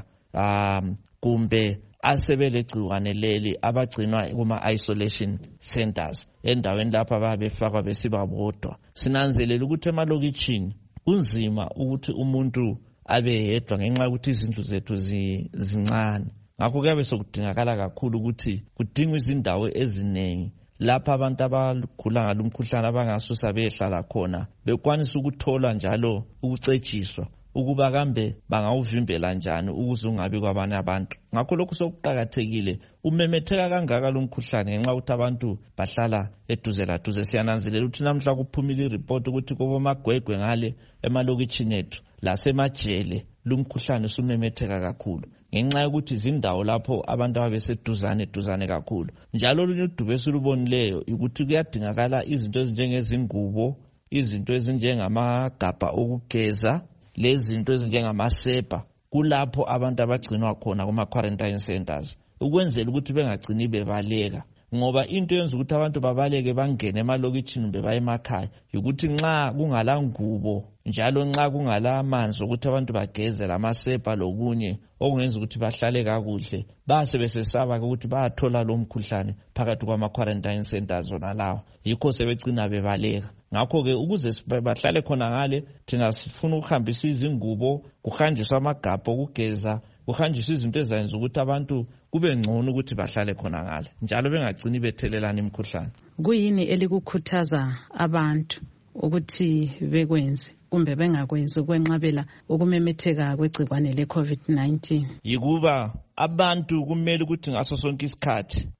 kumbe asebelegciwane leli abagcinwa kuma-isolation centers endaweni lapho ababefakwa besiba bodwa. Sinanzelela ukuthi emalokitshini kunzima ukuthi umuntu abe yedwa ngenxa yokuthi izindlu zethu zincane. Ngakho kuyabe sokudingakala kakhulu ukuthi kudingwe izindawo eziningi lapha abantu abagula ngalo umkhuhlane abangasusa behlala khona bekwanisa ukuthola njalo ukucetshiswa ukuba kambe bangawuvimbela njani ukuze ungabi kwabanye abantu. Ngakho lokhu sokuqhakathekile umemetheka kangaka lo mkhuhlane ngenxa ukuthi abantu bahlala eduze laduze. Siyananzelela ukuthi namhla kuphumile ireport ukuthi kubomagwegwe ngale emalokitshini ethu lasemajele lo mkhuhlane usumemetheka kakhulu ngenxa yokuthi izindawo lapho abantu ababeseduzane kakhulu. Njalo olunye udubo esilubonileyo ukuthi kuyadingakala izinto ezinjengezingubo, izinto ezinjengamagabha okugeza, lezinto ezinjengamasepa kulapho abantu abagcinwa khona kuma-quarantine centers ukwenzela ukuthi bengagcini bebaleka. Ngoba into yenza ukuthi abantu babaleke bangene emalokitshini bebaye emakhaya ukuthi nxa kungala ngubo njalo nxa kungala amanzi ukuthi abantu bageze lamasepa lokunye okungenza ukuthi bahlale kakuhle base besesaba ukuthi bayathola lo mkhuhlane phakathi kwama-quarantine centers ona lawo, yikho sebegcina bebaleka. Ngakho-ke ukuze bahlale khona ngale thina sifuna ukuhambisa izingubo, kuhanjiswa amagabha okugeza, kuhanjiswa izinto ezayenza ukuthi abantu kube ngcono ukuthi bahlale khona ngale njalo bengagcini bethelelana imikhuhlane. Kuyini elikukhuthaza abantu ukuthi bekwenze kumbe bengakwenzi ukwenqabela ukumemetheka kwegcikwane le-COVID-19? Yikuba abantu kumele ukuthi ngaso sonke isikhathi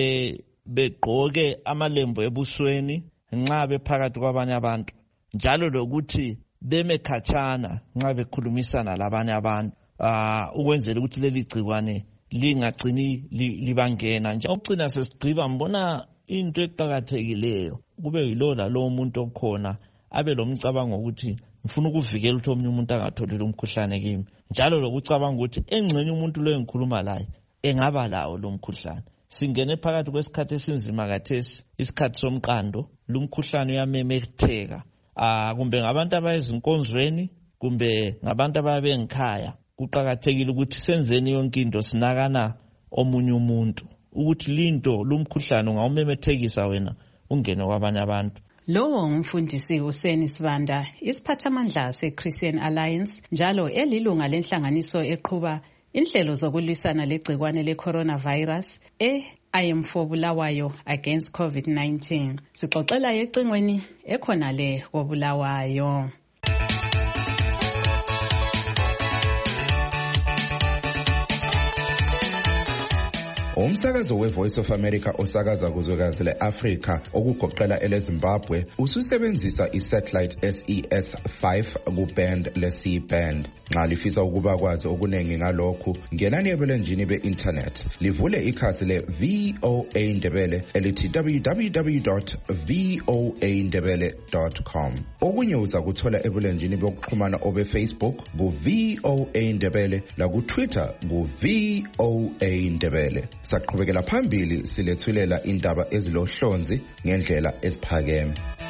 begqoke amalembu ebusweni nxa bephakathi kwabanye abantu njalo lokuthi beme khatshana nxa bekhulumisana labanye abantu ukwenzela ukuthi leli gcikwane lingagcini libangena. Nje ukucina sesigqiba mbona into eqhakathekileyo kube yilo lalo umuntu okhona abe lomcabango ukuthi ngifuna ukuvikela ukuthi omunye umuntu angatholi lo mkhuhlane kimi, njalo lokucabanga ukuthi engxenye umuntu lo engikhuluma laye engaba lawo lo mkhuhlane. Singene phakathi kwesikhathi esinzima kathesi, isikhathi somqando. Lo mkhuhlane uyamemetheka kumbe ngabantu abayezinkonzweni kumbe ngabantu ababe ngikhaya kuqakathekile ukuthi senzeni yonke into sinakana omunye umuntu ukuthi linto lumkhuhlane ungawumemethekisa wena ungene kwabanye abantu. Lowo ngumfundisi Hussein Sibanda, isiphathamandla se-Christian Alliance, njalo elilunga lenhlanganiso eqhuba inhlelo zokulwisana legcikwane le-coronavirus I am4 Bulawayo against COVID-19. Sixoxela ecingweni ekhona le koBulawayo. Umsakazo we-Voice of America osakaza kuzwekazi le-Afrika okugoqela ele-Zimbabwe ususebenzisa i-satellite SES5 ku-band le-C-band. Nxa lifisa ukuba kwazi okunengi ngalokhu, ngenani ebulenjini be-internet. Livule ikhasi le-VOA Ndebele elithi www.voandebele.com. Okunye uza kuthola ebulenjini bokuxhumana obe-Facebook ku-VOA Ndebele laku-Twitter ku-VOA Ndebele. Saqhubekela phambili silethulela indaba ezilohlonzi ngendlela eziphakeme.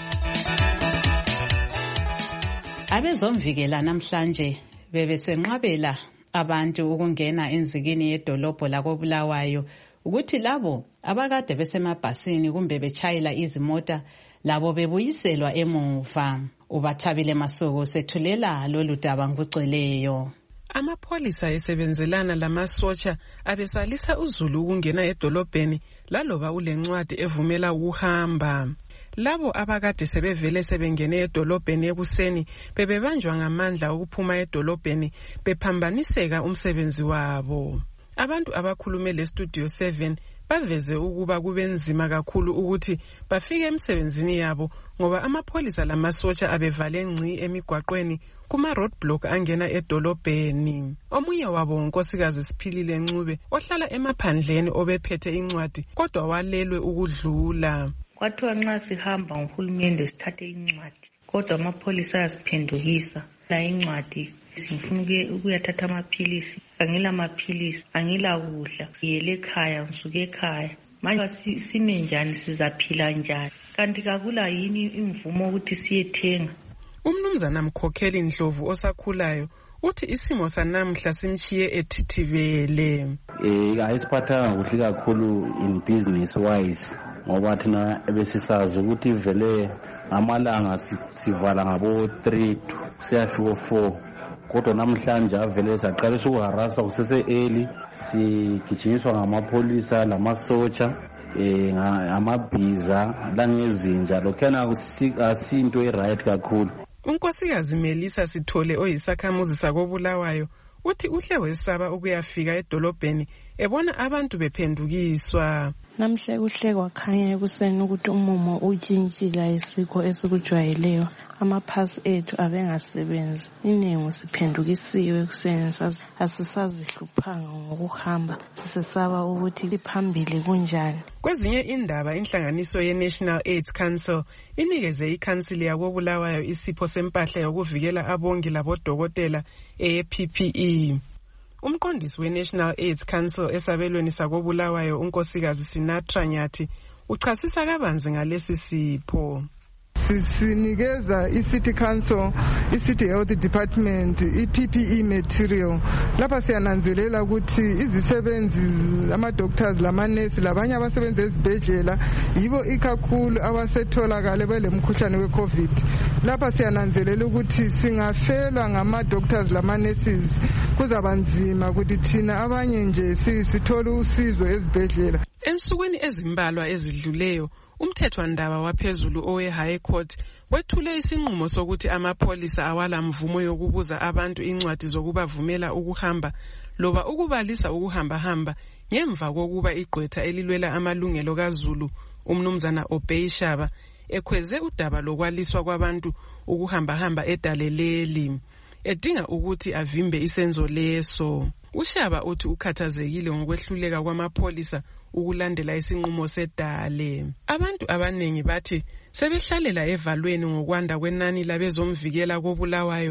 Abezomvikela namhlanje bebesenqabela abantu ukungena enzikini yedolobho lakoBulawayo ukuthi labo abakade besemabhasini kumbe betshayela izimota labo bebuyiselwa emuva. Ubathabile Masuku sethulela lolu daba ngokugcweleyo. Amapholisa esebenzelana lamasotsha abesalisa uzulu ukungena edolobheni laloba ulencwadi evumela ukuhamba. Labo abakade sebevele sebengene edolobheni ekuseni bebebanjwa ngamandla ukuphuma edolobheni bephambaniseka umsebenzi wabo. Abantu abakhulume le-Studio 7 baveze ukuba kubenzima kakhulu ukuthi bafike emsebenzini yabo ngoba amapholisa lamasotsha abevale ngci emigwaqweni kuma roadblock angena edolobheni. Omunye wabo uNkosikazi Siphilile Ncube ohlala emaphandleni obephethe incwadi kodwa walelwe ukudlula. Kwathiwa nxa sihamba ngohulumende sithathe incwadi kodwa amapholisa ayasiphendukisa la incwadi sifuna ukuyathatha amaphilisi, angila maphilisi, angila kudla, siyele ekhaya, ngisuke ekhaya. Manje sime njani, sizaphila njani? Kanti kakula yini imvumo ukuthi siyethenga? Umnumzana Mkhokheli Ndlovu osakhulayo uthi isimo sanamhla simchiye ethithibele. Ayisiphathanga kuhle kakhulu in business wise ngoba thina ebesisazi ukuthi vele amalanga sivala ngabo 3 siyafika 4. Kodwa namhlanje avele saqalisa ukuharaswa kusese early, sigijinyiswa ngamapholisa lamasotsha amabhiza langezinja. Lokhana asinto eright kakhulu. Unkosikazi Melisa Sithole oyisakhamuzi sakoBulawayo uthi uhle wesaba ukuyafika edolobheni ebona abantu bephendukiswa. Namhle kuhle kwakhanya ekuseni ukuthi umumo utshintshile ayisikho esikujwayeleyo. Amaphasi ethu abengasebenzi. Iningi siphendukisiwe ekuseni asisazihluphanga ngokuhamba. Sisesaba ukuthi phambili kunjani. Kwezinye indaba inhlanganiso ye-National AIDS Council inikeze ikhansili yakoBulawayo isipho sempahla yokuvikela abongi labodokotela PPE. Umqondisi we-National AIDS Council esabelweni sakoBulawayo uNkosikazi Sinatra Nyathi uchasisa kabanzi ngalesi sipho. Sinikeza i-City Council, i-City Health Department, i-PPE material. Lapha siyananzelela ukuthi izisebenzi ama-doctors lamanesi labanye abasebenzi ezibhedlela yibo ikakhulu abasetholakale belemkhuhlane we-COVID. Lapha siyananzelela ukuthi singafelwa ngama-doctors lama-nurses kuzaba nzima ukuthi thina abanye nje sithole usizo ezibhedlela. Ensukwini ezimbalwa ezidluleyo umthethwandaba waphezulu owe-High Court wethule isinqumo sokuthi amapholisa awala mvumo yokubuza abantu incwadi zokubavumela ukuhamba loba ukubalisa ukuhamba ngemva kokuba igqwetha elilwela amalungelo kaZulu umnumzana Obey Shaba ekhweze udaba lokwaliswa kwabantu ukuhamba edaleleli edinga ukuthi avimbe isenzo leso. Ushaba uthi ukhathazekile ngokwehluleka kwamapholisa ukulandela isinqumo sedale. Abantu abanengi bathi sebehlalela evalweni ngokwanda kwenani labezomvikela koBulawayo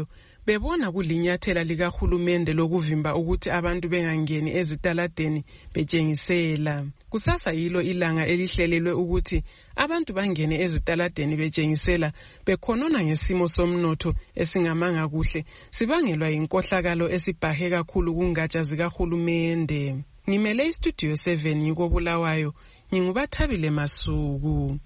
bebona kulinyathela likahulumende lokuvimba ukuthi abantu bengangeni ezitaladeni betshengisela. Kusasa yilo ilanga elihlelelwe ukuthi abantu bangene ezitaladeni betshengisela bekhonona ngesimo somnotho esingamanga kuhle sibangelwa yinkohlakalo esibhahe kakhulu kungatsha zikahulumende. Ngimele istudio 7 yiko Bulawayo, ngingubathabile Masuku.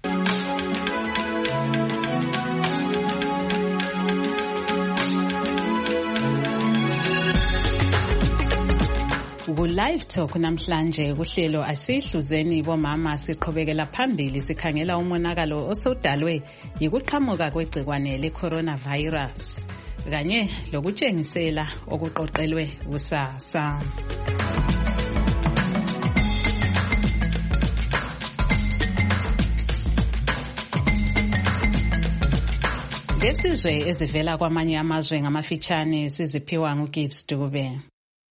Ku-Live Talk namhlanje kuhlelo asihluzeni bomama siqhubekela phambili sikhangela umonakalo osudalwe yikuqhamuka kwegcikwane le-coronavirus kanye lokutshengisela okuqoqelwe kusasa. Ngesizwe ezivela kwamanye amazwe ngamafitshane siziphiwa nguGibbs Dube.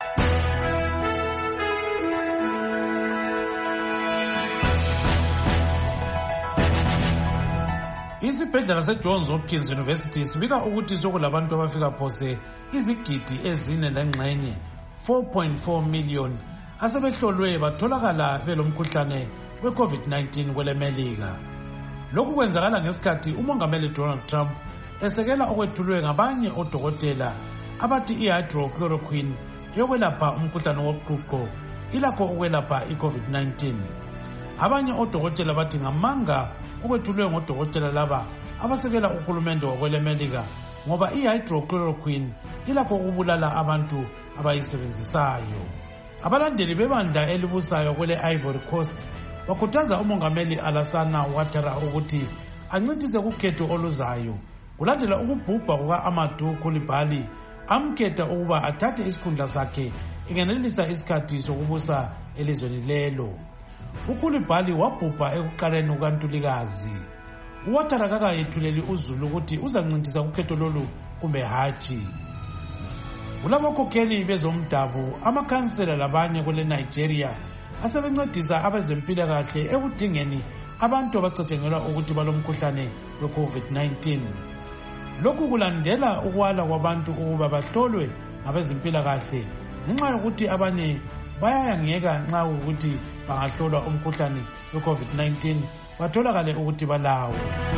Isibhedlela seJohns Hopkins University sibika ukuthi sokulabantu abafika phose izigidi ezine lengxenye 4.4 million asebehlolwe batholakala belomkhuhlane we-COVID-19 kwelemelika. Lokhu kwenzakala ngesikhathi umongameli Donald Trump esekela okwethulwe ngabanye odokotela abathi i-hydrochloroquine yokwelapha umkhuhlane woqhuqho ilakho ukwelapha i-COVID-19. Abanye odokotela bathi ngamanga okwethulwe ngodokotela laba abasekela uhulumende wakwelemelika ngoba i-hydrochloroquine ilakho ukubulala abantu abayisebenzisayo. Abalandeli bebandla elibusayo kwele Ivory Coast bakhuthaza umongameli Alassane Ouattara ukuthi ancedise kukhetho oluzayo kulandela ukubhubha kuka-Amadou Coulibaly amkhetha ukuba athathe isikhundla sakhe ingenelisa isikhathi sokubusa elizweni lelo. uCoulibaly wabhubha ekuqaleni kukaNtulikazi. Ouattara kakayethuleli uzulu ukuthi uzancintisa kukhetho lolu kumbe hatshi. Kulabakhokheli bezomdabu, amakhansela labanye kule Nigeria asebencedisa abezempilakahle ekudingeni abantu abacetshengelwa ukuthi balomkhuhlane we-COVID-19. Lokhu kulandela ukwala kwabantu ukuba bahlolwe ngabezempilakahle ngenxa yokuthi abanye bayayangeka nxa ukuthi bangahlolwa umkhuhlane we-COVID-19 batholakale ukuthi balawo.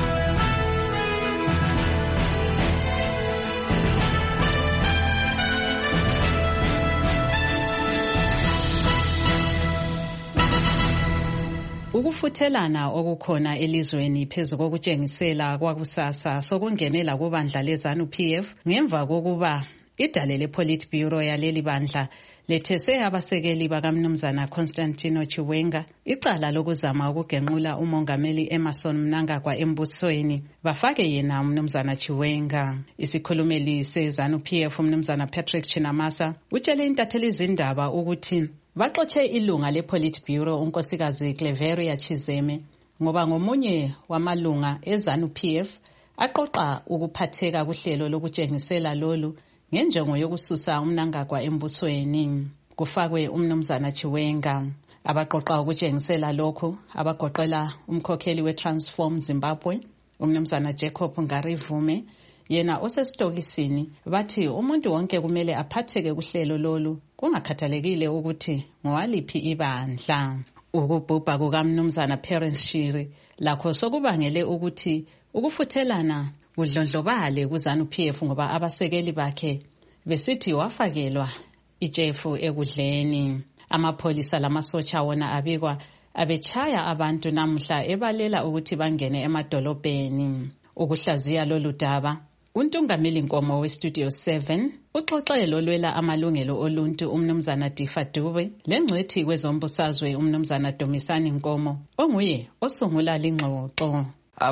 Ukufuthelana okukhona elizweni phezu kokutshengisela kwakusasa sokungenela kubandla leZANU-PF ngemva kokuba idale lePolitburo yaleli bandla lethese abasekeli bakamnumzana Constantino Chiwenga icala lokuzama ukugenqula umongameli Emmerson Mnangagwa embusweni bafake yena umnumzana Chiwenga. Isikhulumeli seZANU-PF umnumzana Patrick Chinamasa utshele intatheli izindaba ukuthi baxotshe ilunga lePolitburo unkosikazi Cleveria Chizeme ngoba ngomunye wamalunga eZANU-PF aqoqa ukuphatheka kuhlelo lokutshengisela lolu ngenjongo yokususa uMnangagwa embusweni kufakwe umnumzana Chiwenga. Abaqoqa ukutshengisela lokhu abagoqela umkhokheli weTransform Zimbabwe umnumzana Jacob Ngarivume yena osesitokisini bathi umuntu wonke kumele aphatheke kuhlelo lolu kungakhathalekile ukuthi ngowaliphi ibandla. Ukubhubha kukamnumzana Perence Shiri lakho sokubangele ukuthi ukufuthelana kudlondlobale kuZANU-PF ngoba abasekeli bakhe besithi wafakelwa ijefu ekudleni. Amapholisa lamasotsha wona abikwa abechaya abantu namhla ebalela ukuthi bangene emadolobheni. Ukuhlaziya lolu daba untungameli Nkomo weStudio 7 uxoxelo olwela amalungelo oluntu umnumzana Difa Dube lengcwethi kwezombusazwe umnumzana Domisani Nkomo onguye osungula lingxoxo.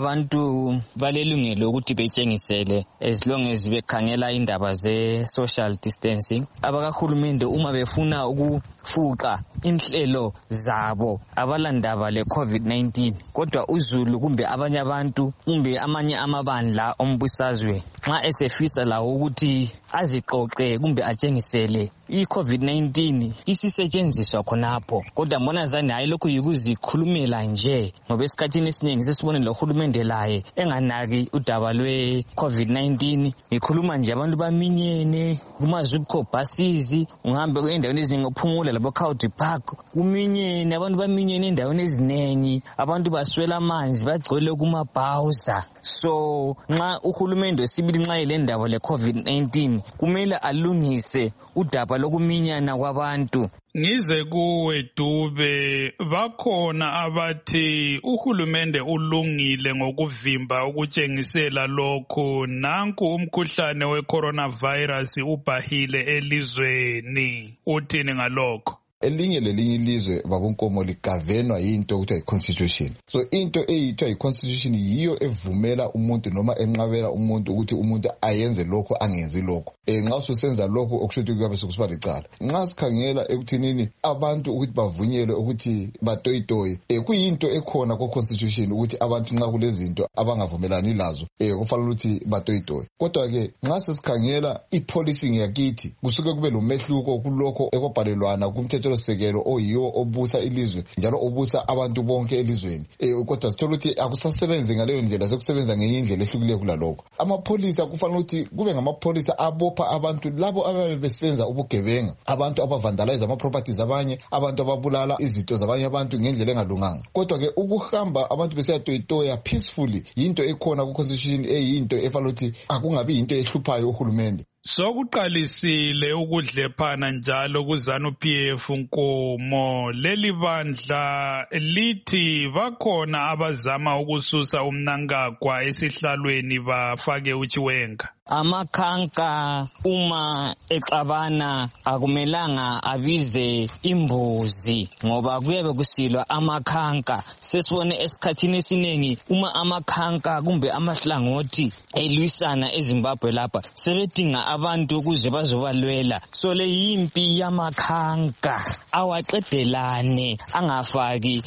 Abantu balelungelo ukuthi betshengisele as long as bekhangela indaba ze-social distancing. Abakahulumende uma befuna ukufuqa inhlelo zabo abalandaba le-COVID-19 kodwa uzulu kumbe abanye abantu kumbe amanye amabandla ombusazwe nxa esefisa lawo ukuthi aziqoqe kumbe atshengisele i-COVID-19 isisetshenziswa khonapho kodwa mbona zani hayi lokhu yikuzikhulumela nje ngoba esikhathini esiningi sesibone lo hulumende uhulumende laye enganaki udaba lwe-COVID-19. Ngikhuluma nje abantu baminyene kuma-Zupco buses, ungahambe endaweni eziningi uphumula labo County Park, kuminyene abantu baminyene endaweni eziningi, abantu baswela amanzi bagcwele kumabhawuza. So nxa uhulumende wesibili nxa ile ndaba le-COVID-19 kumele alungise udaba lokuminyana kwabantu. Ngize kuwe Dube, bakhona abathi uhulumende ulungile ngokuvimba ukutshengisela lokho, nanku umkhuhlane we-coronavirus ubahile elizweni. Uthini ngalokho? Elinye lelinye ilizwe babonkomo ligavenwa yinto okuthiwa yi-constitution. So into eyithiwa yi-constitution yiyo evumela umuntu noma enqabela umuntu ukuthi umuntu ayenze lokho angenzi lokho. Nxa ususenza lokho okusho ukuthi kuyabe sokusiba licala. Nxa sikhangela ekuthinini abantu ukuthi bavunyelwe ukuthi batoyitoye, kuyinto ekhona ku-constitution ukuthi abantu nxa kulezinto abangavumelani lazo kufanele ukuthi batoyitoye. Kodwa-ke nxa sesikhangela i-policy ngakithi kusuke kube lomehluko kulokho ekobhalelwana kumthetho sekelo oyiwo obusa ilizwe njalo obusa abantu bonke elizweni. Kodwa sithola ukuthi akusasebenzi ngaleyo ndlela, sekusebenza ngenye indlela ehlukileyo kulalokho. Amapholisa kufanele ukuthi kube ngamapholisa abopha abantu labo ababe besenza ubugebenga, abantu abavandalize ama-properties abanye, abantu ababulala izinto zabanye abantu ngendlela engalunganga. Kodwa-ke ukuhamba abantu besiyatoyitoya peacefully yinto ekhona ku-constitution, eyinto efanele ukuthi akungabi yinto ehluphayo uhulumende. Sokuqalisile ukudlephana njalo kuZANU-PF Nkomo. Leli bandla lithi bakhona abazama ukususa umnankagwa esihlalweni bafake uChiwenga. Amakhanka uma exabana akumelanga abize imbuzi ngoba kuyabe kusilwa amakhanka. Sesibone esikhathini esiningi uma amakhanka kumbe amahlangothi elwisana eZimbabwe lapha sebedinga abantu ukuze bazobalwela. So le yimpi yamakhanka awaqedelane, angafaki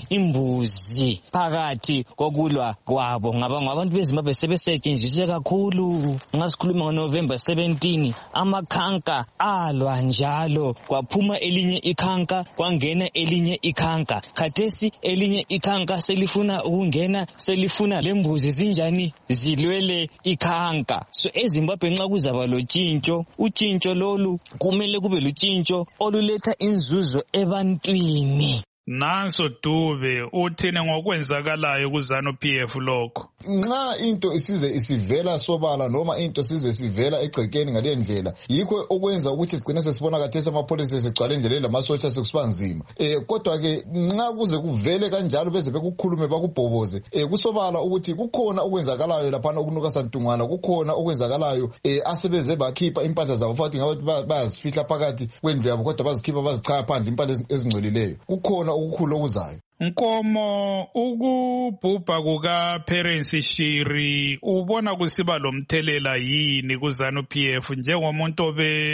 imbuzi phakathi kokulwa kwabo. Ngabantu beZimbabwe sebesetshenziswe kakhulu. NgoNovember 17 amakhanka alwa njalo, kwaphuma elinye ikhanka kwangena elinye ikhanka. Khathesi elinye ikhanka selifuna ukungena, selifuna lembuzi zinjani zilwele ikhanka. So eZimbabwe nxa kuzaba lotshintsho, utshintsho lolu kumele kube lutshintsho oluletha inzuzo ebantwini. Nanso Dube, uthini ngokwenzakalayo kuZANU-PF lokho? Nxa into isivela sobala noma into isivela egcekeni ngale ndlela, yikho okwenza ukuthi sigcine sesibona kathesi amapholisa esegcwala endleleni lamasotsha sekusiba nzima. Kodwa-ke nxa kuze kuvele kanjalo beze bekukhulume bakubhoboze, kusobala ukuthi kukhona okwenzakalayo laphana okunuka santungwana, kukhona okwenzakalayo asebeze bakhipha impahla zabo futhi ngabantu bayazifihla phakathi kwendlu yabo kodwa bazikhipha bazichaya phandle impahla ezingcolileyo. Kukhona okukhulu okuzayo. Nkomo, ukubhubha kuka-Perence Shiri ubona kusiba lomthelela yini kuZANU-PF njengomuntu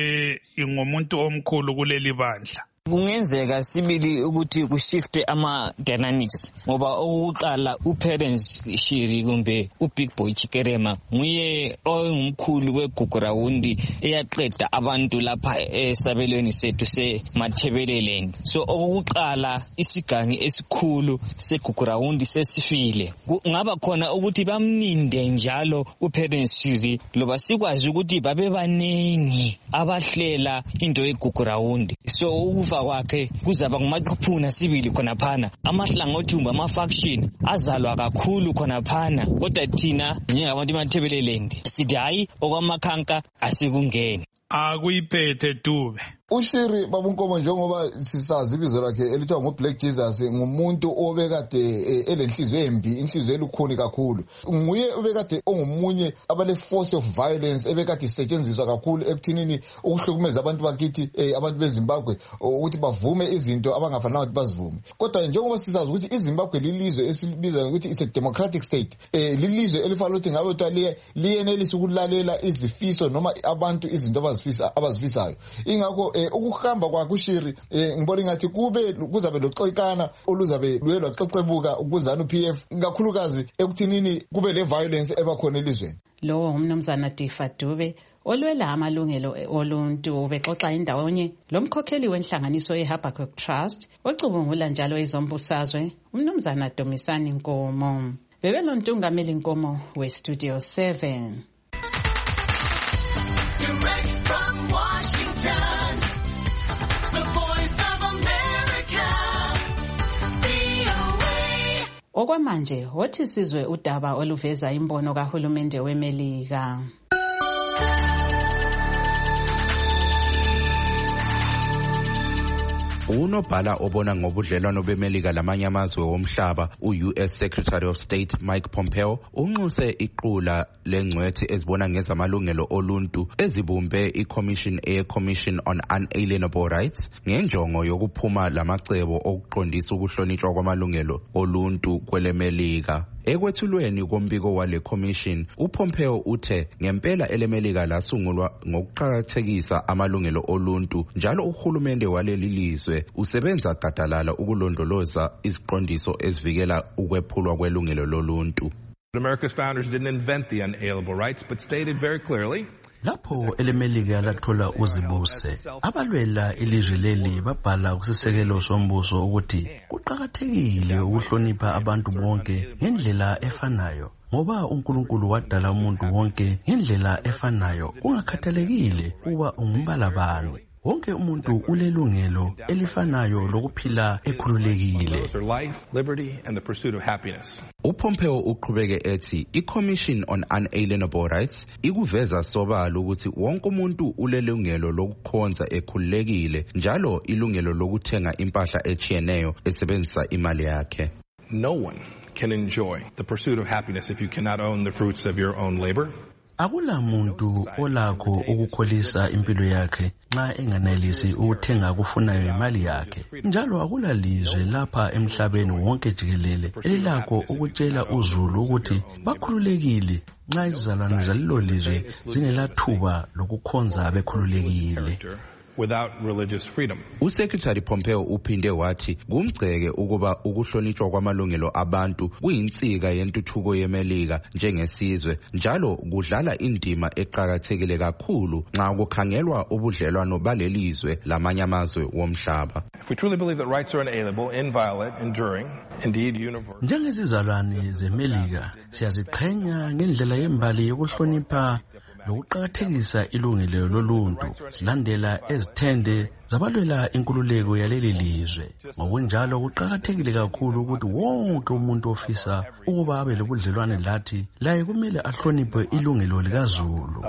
ngomuntu omkhulu kuleli bandla? Kungenzeka sibili ukuthi kushifte ama-dynamics ngoba okokuqala uPerence Shiri kumbe uBig Boy Chikerema nguye ongumkhulu weGugurawundi eyaqeda abantu lapha esabelweni sethu seMathebeleland. So okokuqala isigangi esikhulu seGugurawundi sesifile. Ngaba khona ukuthi bamninde njalo uPerence Shiri loba sikwazi ukuthi babe baningi abahlela into yeGugurawundi. So ukufa kwakhe kuzaba ngumaqhuphuna sibili khonaphana. Amahlangothi ama-faction azalwa kakhulu khonaphana, kodwa thina njengabantu beMathebeleland sithi hayi okwamakhanka asikungeni. Akuyiphethe Dube. uShiri babunkomo njengoba sisazi ibizo lakhe elithiwa ngoBlack Jesus ngumuntu obekade elenhliziyo embi, inhliziyo elukhuni kakhulu. Nguye obekade ongumunye abale force of violence ebekade isetshenziswa kakhulu ekuthinini ukuhlukumeza abantu bakithi abantu beZimbabwe ukuthi bavume izinto abangafanele ukuthi bazivume. Kodwa njengoba sisazi ukuthi iZimbabwe lilizwe esilibiza ukuthi it's a democratic state, lilizwe elifanele ukuthi ngabe kuthiwa liyenelisa ukulalela izifiso noma abantu izinto abazifisayo. Ingakho ukuhamba kwakhe uShiri ngibona ngathi kuzabe loxekana oluzabe lwelwa xexebuka kuZANU-PF kakhulukazi ekuthinini kube le violence ebakhona elizweni. Lowo umnumzana Difa Dube olwela amalungelo oluntu ubexoxa indawonye lomkhokheli wenhlanganiso yeHabakkuk Trust ocubungula njalo izombusazwe umnumzana Domisani Nkomo. Bebelontungameli Nkomo we-Studio 7. Direct from Washington, the Voice of America, VOA. Okwamanje wothi sizwe udaba oluveza imbono kahulumende weMelika. Unobhala obona ngobudlelwano beMelika lamanye amazwe womhlaba u-US Secretary of State Mike Pompeo unxuse iqula lengcwethi ezibona ngezamalungelo oluntu ezibumbe i-Commission on Unalienable Rights ngenjongo yokuphuma lamacebo okuqondisa ukuhlonitshwa kwamalungelo oluntu kweleMelika. Ekwethulweni kombiko wale commission, uPompeo uthe ngempela eleMelika lasungulwa ngokuqhakathekisa amalungelo oluntu njalo uhulumende waleli lizwe usebenza gadalala ukulondoloza iziqondiso ezivikela ukwephulwa kwelungelo loluntu. America's founders didn't invent the unalienable rights but stated very clearly lapho eleMelika lathola uzibuse abalwela ilizwe leli babhala kusisekelo sombuso ukuthi kuqhakathekile ukuhlonipha abantu bonke ngendlela efanayo ngoba uNkulunkulu wadala umuntu wonke ngendlela efanayo kungakhathalekile kuba ungumbala bani. Wonke umuntu ulelungelo elifanayo lokuphila ekhululekile. uPompeo uqhubeke ethi iCommission on Unalienable Rights ikuveza sobala ukuthi wonke umuntu ulelungelo lokukhonza ekhululekile njalo ilungelo lokuthenga impahla echiyeneyo esebenzisa imali yakhe. No one can enjoy the pursuit of happiness if you cannot own the fruits of your own labor. Akula muntu olakho ukukholisa impilo yakhe nxa enganelisi ukuthenga kufunayo imali yakhe. Njalo akula lizwe lapha emhlabeni wonke jikelele elilakho ukutshela uzulu ukuthi bakhululekile nxa izizalwane zalelo lizwe zingelathuba lokukhonza bekhululekile. Without religious freedom. uSecretary Pompeo uphinde wathi kumgceke ukuba ukuhlonitshwa kwamalungelo abantu kuyinsika yentuthuko yeMelika njengesizwe njalo kudlala indima eqhakathekile kakhulu nxa kukhangelwa ubudlelwano balelizwe lamanye amazwe womhlaba. If we truly believe that rights are unalienable, inviolate, enduring, indeed universal. Njengezizalwane zeMelika siyaziqhenya ngendlela yembali yokuhlonipha lokuqhakathekisa ilungelo loluntu silandela ezithende zabalwela inkululeko yaleli lizwe. Ngokunjalo kuqhakathekile kakhulu ukuthi wonke umuntu ofisa ukuba abe lobudlelwane lathi laye kumele ahloniphe ilungelo likaZulu.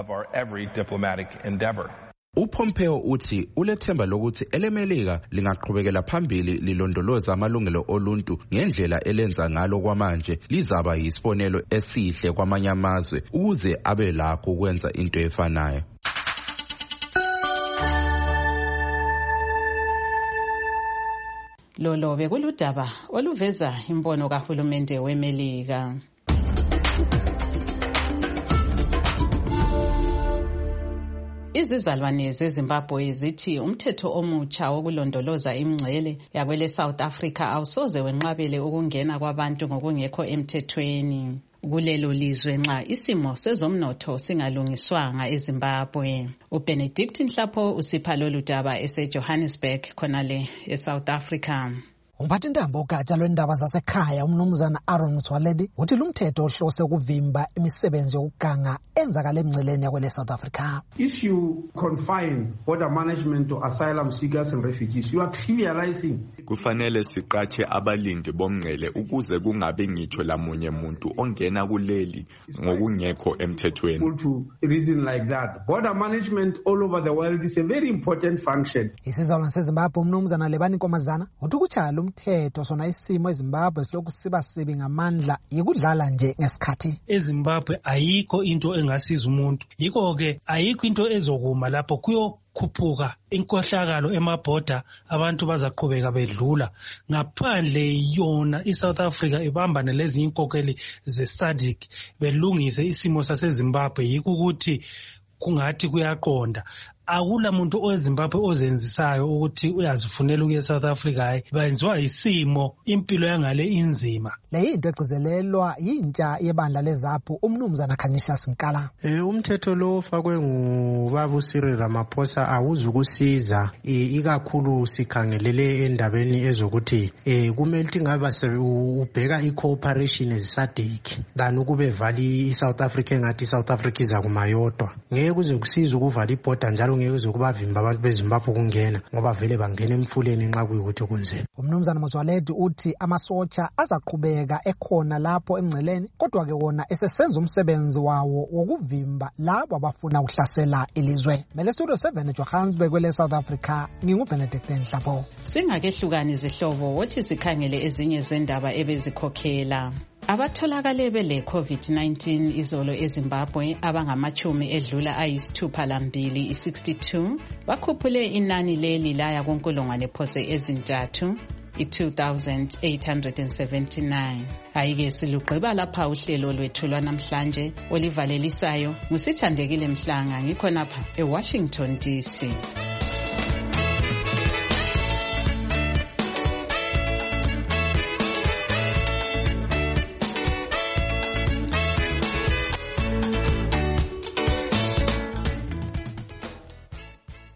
uPompeo uthi ulethemba lokuthi eleMelika lingaqhubekela phambili lilondoloza amalungelo oluntu ngendlela elenza ngalo kwamanje lizaba yisibonelo esihle kwamanye amazwe ukuze abe lakho ukwenza into efanayo. Lolo bekuludaba oluveza imbono kahulumende weMelika. Izizalwane zeZimbabwe zithi umthetho omutsha wokulondoloza imingcele yakwele South Africa awusoze wenqabele ukungena kwabantu ngokungekho emthethweni kulelo lizwe nxa isimo sezomnotho singalungiswanga eZimbabwe. uBenedict Nhlapho usipha lolu daba eseJohannesburg khonale eSouth Africa. Umphathintambo ugatsha lwendaba zasekhaya umnumzana Aaron Mthwaledi uthi lumthetho ohlose ukuvimba imisebenzi yokuganga enzakala emngceleni yakwele South Africa. If you confine border management to asylum seekers and refugees, you are trivializing. Kufanele siqatshe abalindi bomngcele ukuze kungabe ngitsho lamunye muntu ongena kuleli ngokungekho emthethweni. To reason like that. Border management all over the world is a very important function. Isizalwane seZimbabwe umnumzana Lebani Nkomazana uthi kutshala umthetho sona isimo eZimbabwe siloku siba sibi ngamandla yikudlala nje ngesikhathi. eZimbabwe ayikho into engasiza umuntu. Yikho ke ayikho into ezokuma lapho kuyokhuphuka inkohlakalo emabhoda abantu bazaqhubeka bedlula ngaphandle yona iSouth Africa ibambane lezi inkokeli zeSADC belungise isimo saseZimbabwe yikuthi kungathi kuyaqonda akula muntu oweZimbabwe ozenzisayo ukuthi uyazifunela ukuya eSouth Africa. Hayi, bayenziwa isimo, impilo yangale inzima. Le yinto egcizelelwa yintsha yebandla leZAPU umnumzana Canisius Nkala. Umthetho lo ofakwe ngubaba Cyril Ramaphosa awuzukusiza ikakhulu sikhangelele endabeni ezokuthi kumele ukuthi ngaba ubheka i-cooperation ezisadeki than ukube vali iSouth Africa engathi iSouth Africa iza kumayodwa. Ngeke kuze kusiza ukuvala ibhoda njalo ngeke kuze kubavimba abantu beZimbabwe ukungena ngoba vele bangena emfuleni nxa kuyikuthi kunzima. Umnumzana Mzwaledi uthi amasotsha azaqhubeka ekhona lapho emngceleni kodwa ke wona esesenza umsebenzi wawo wokuvimba labo abafuna ukuhlasela ilizwe. Mele Studio 7 eJohannesburg kwele South Africa nginguBenedict Nhlapho. Singakehlukani izihlobo wothi sikhangele ezinye zendaba ebezikhokhela. Abatholakale bele COVID-19 izolo eZimbabwe abangamachumi edlula ayisithuphalambili 62 bakhuphule inani leli laya kunkulungwane phose ezintathu 2,879. Ayike silugqiba lapha uhlelo lwethu lwanamhlanje olivalelisayo ngusithandekile Mhlanga ngikhonapha eWashington DC.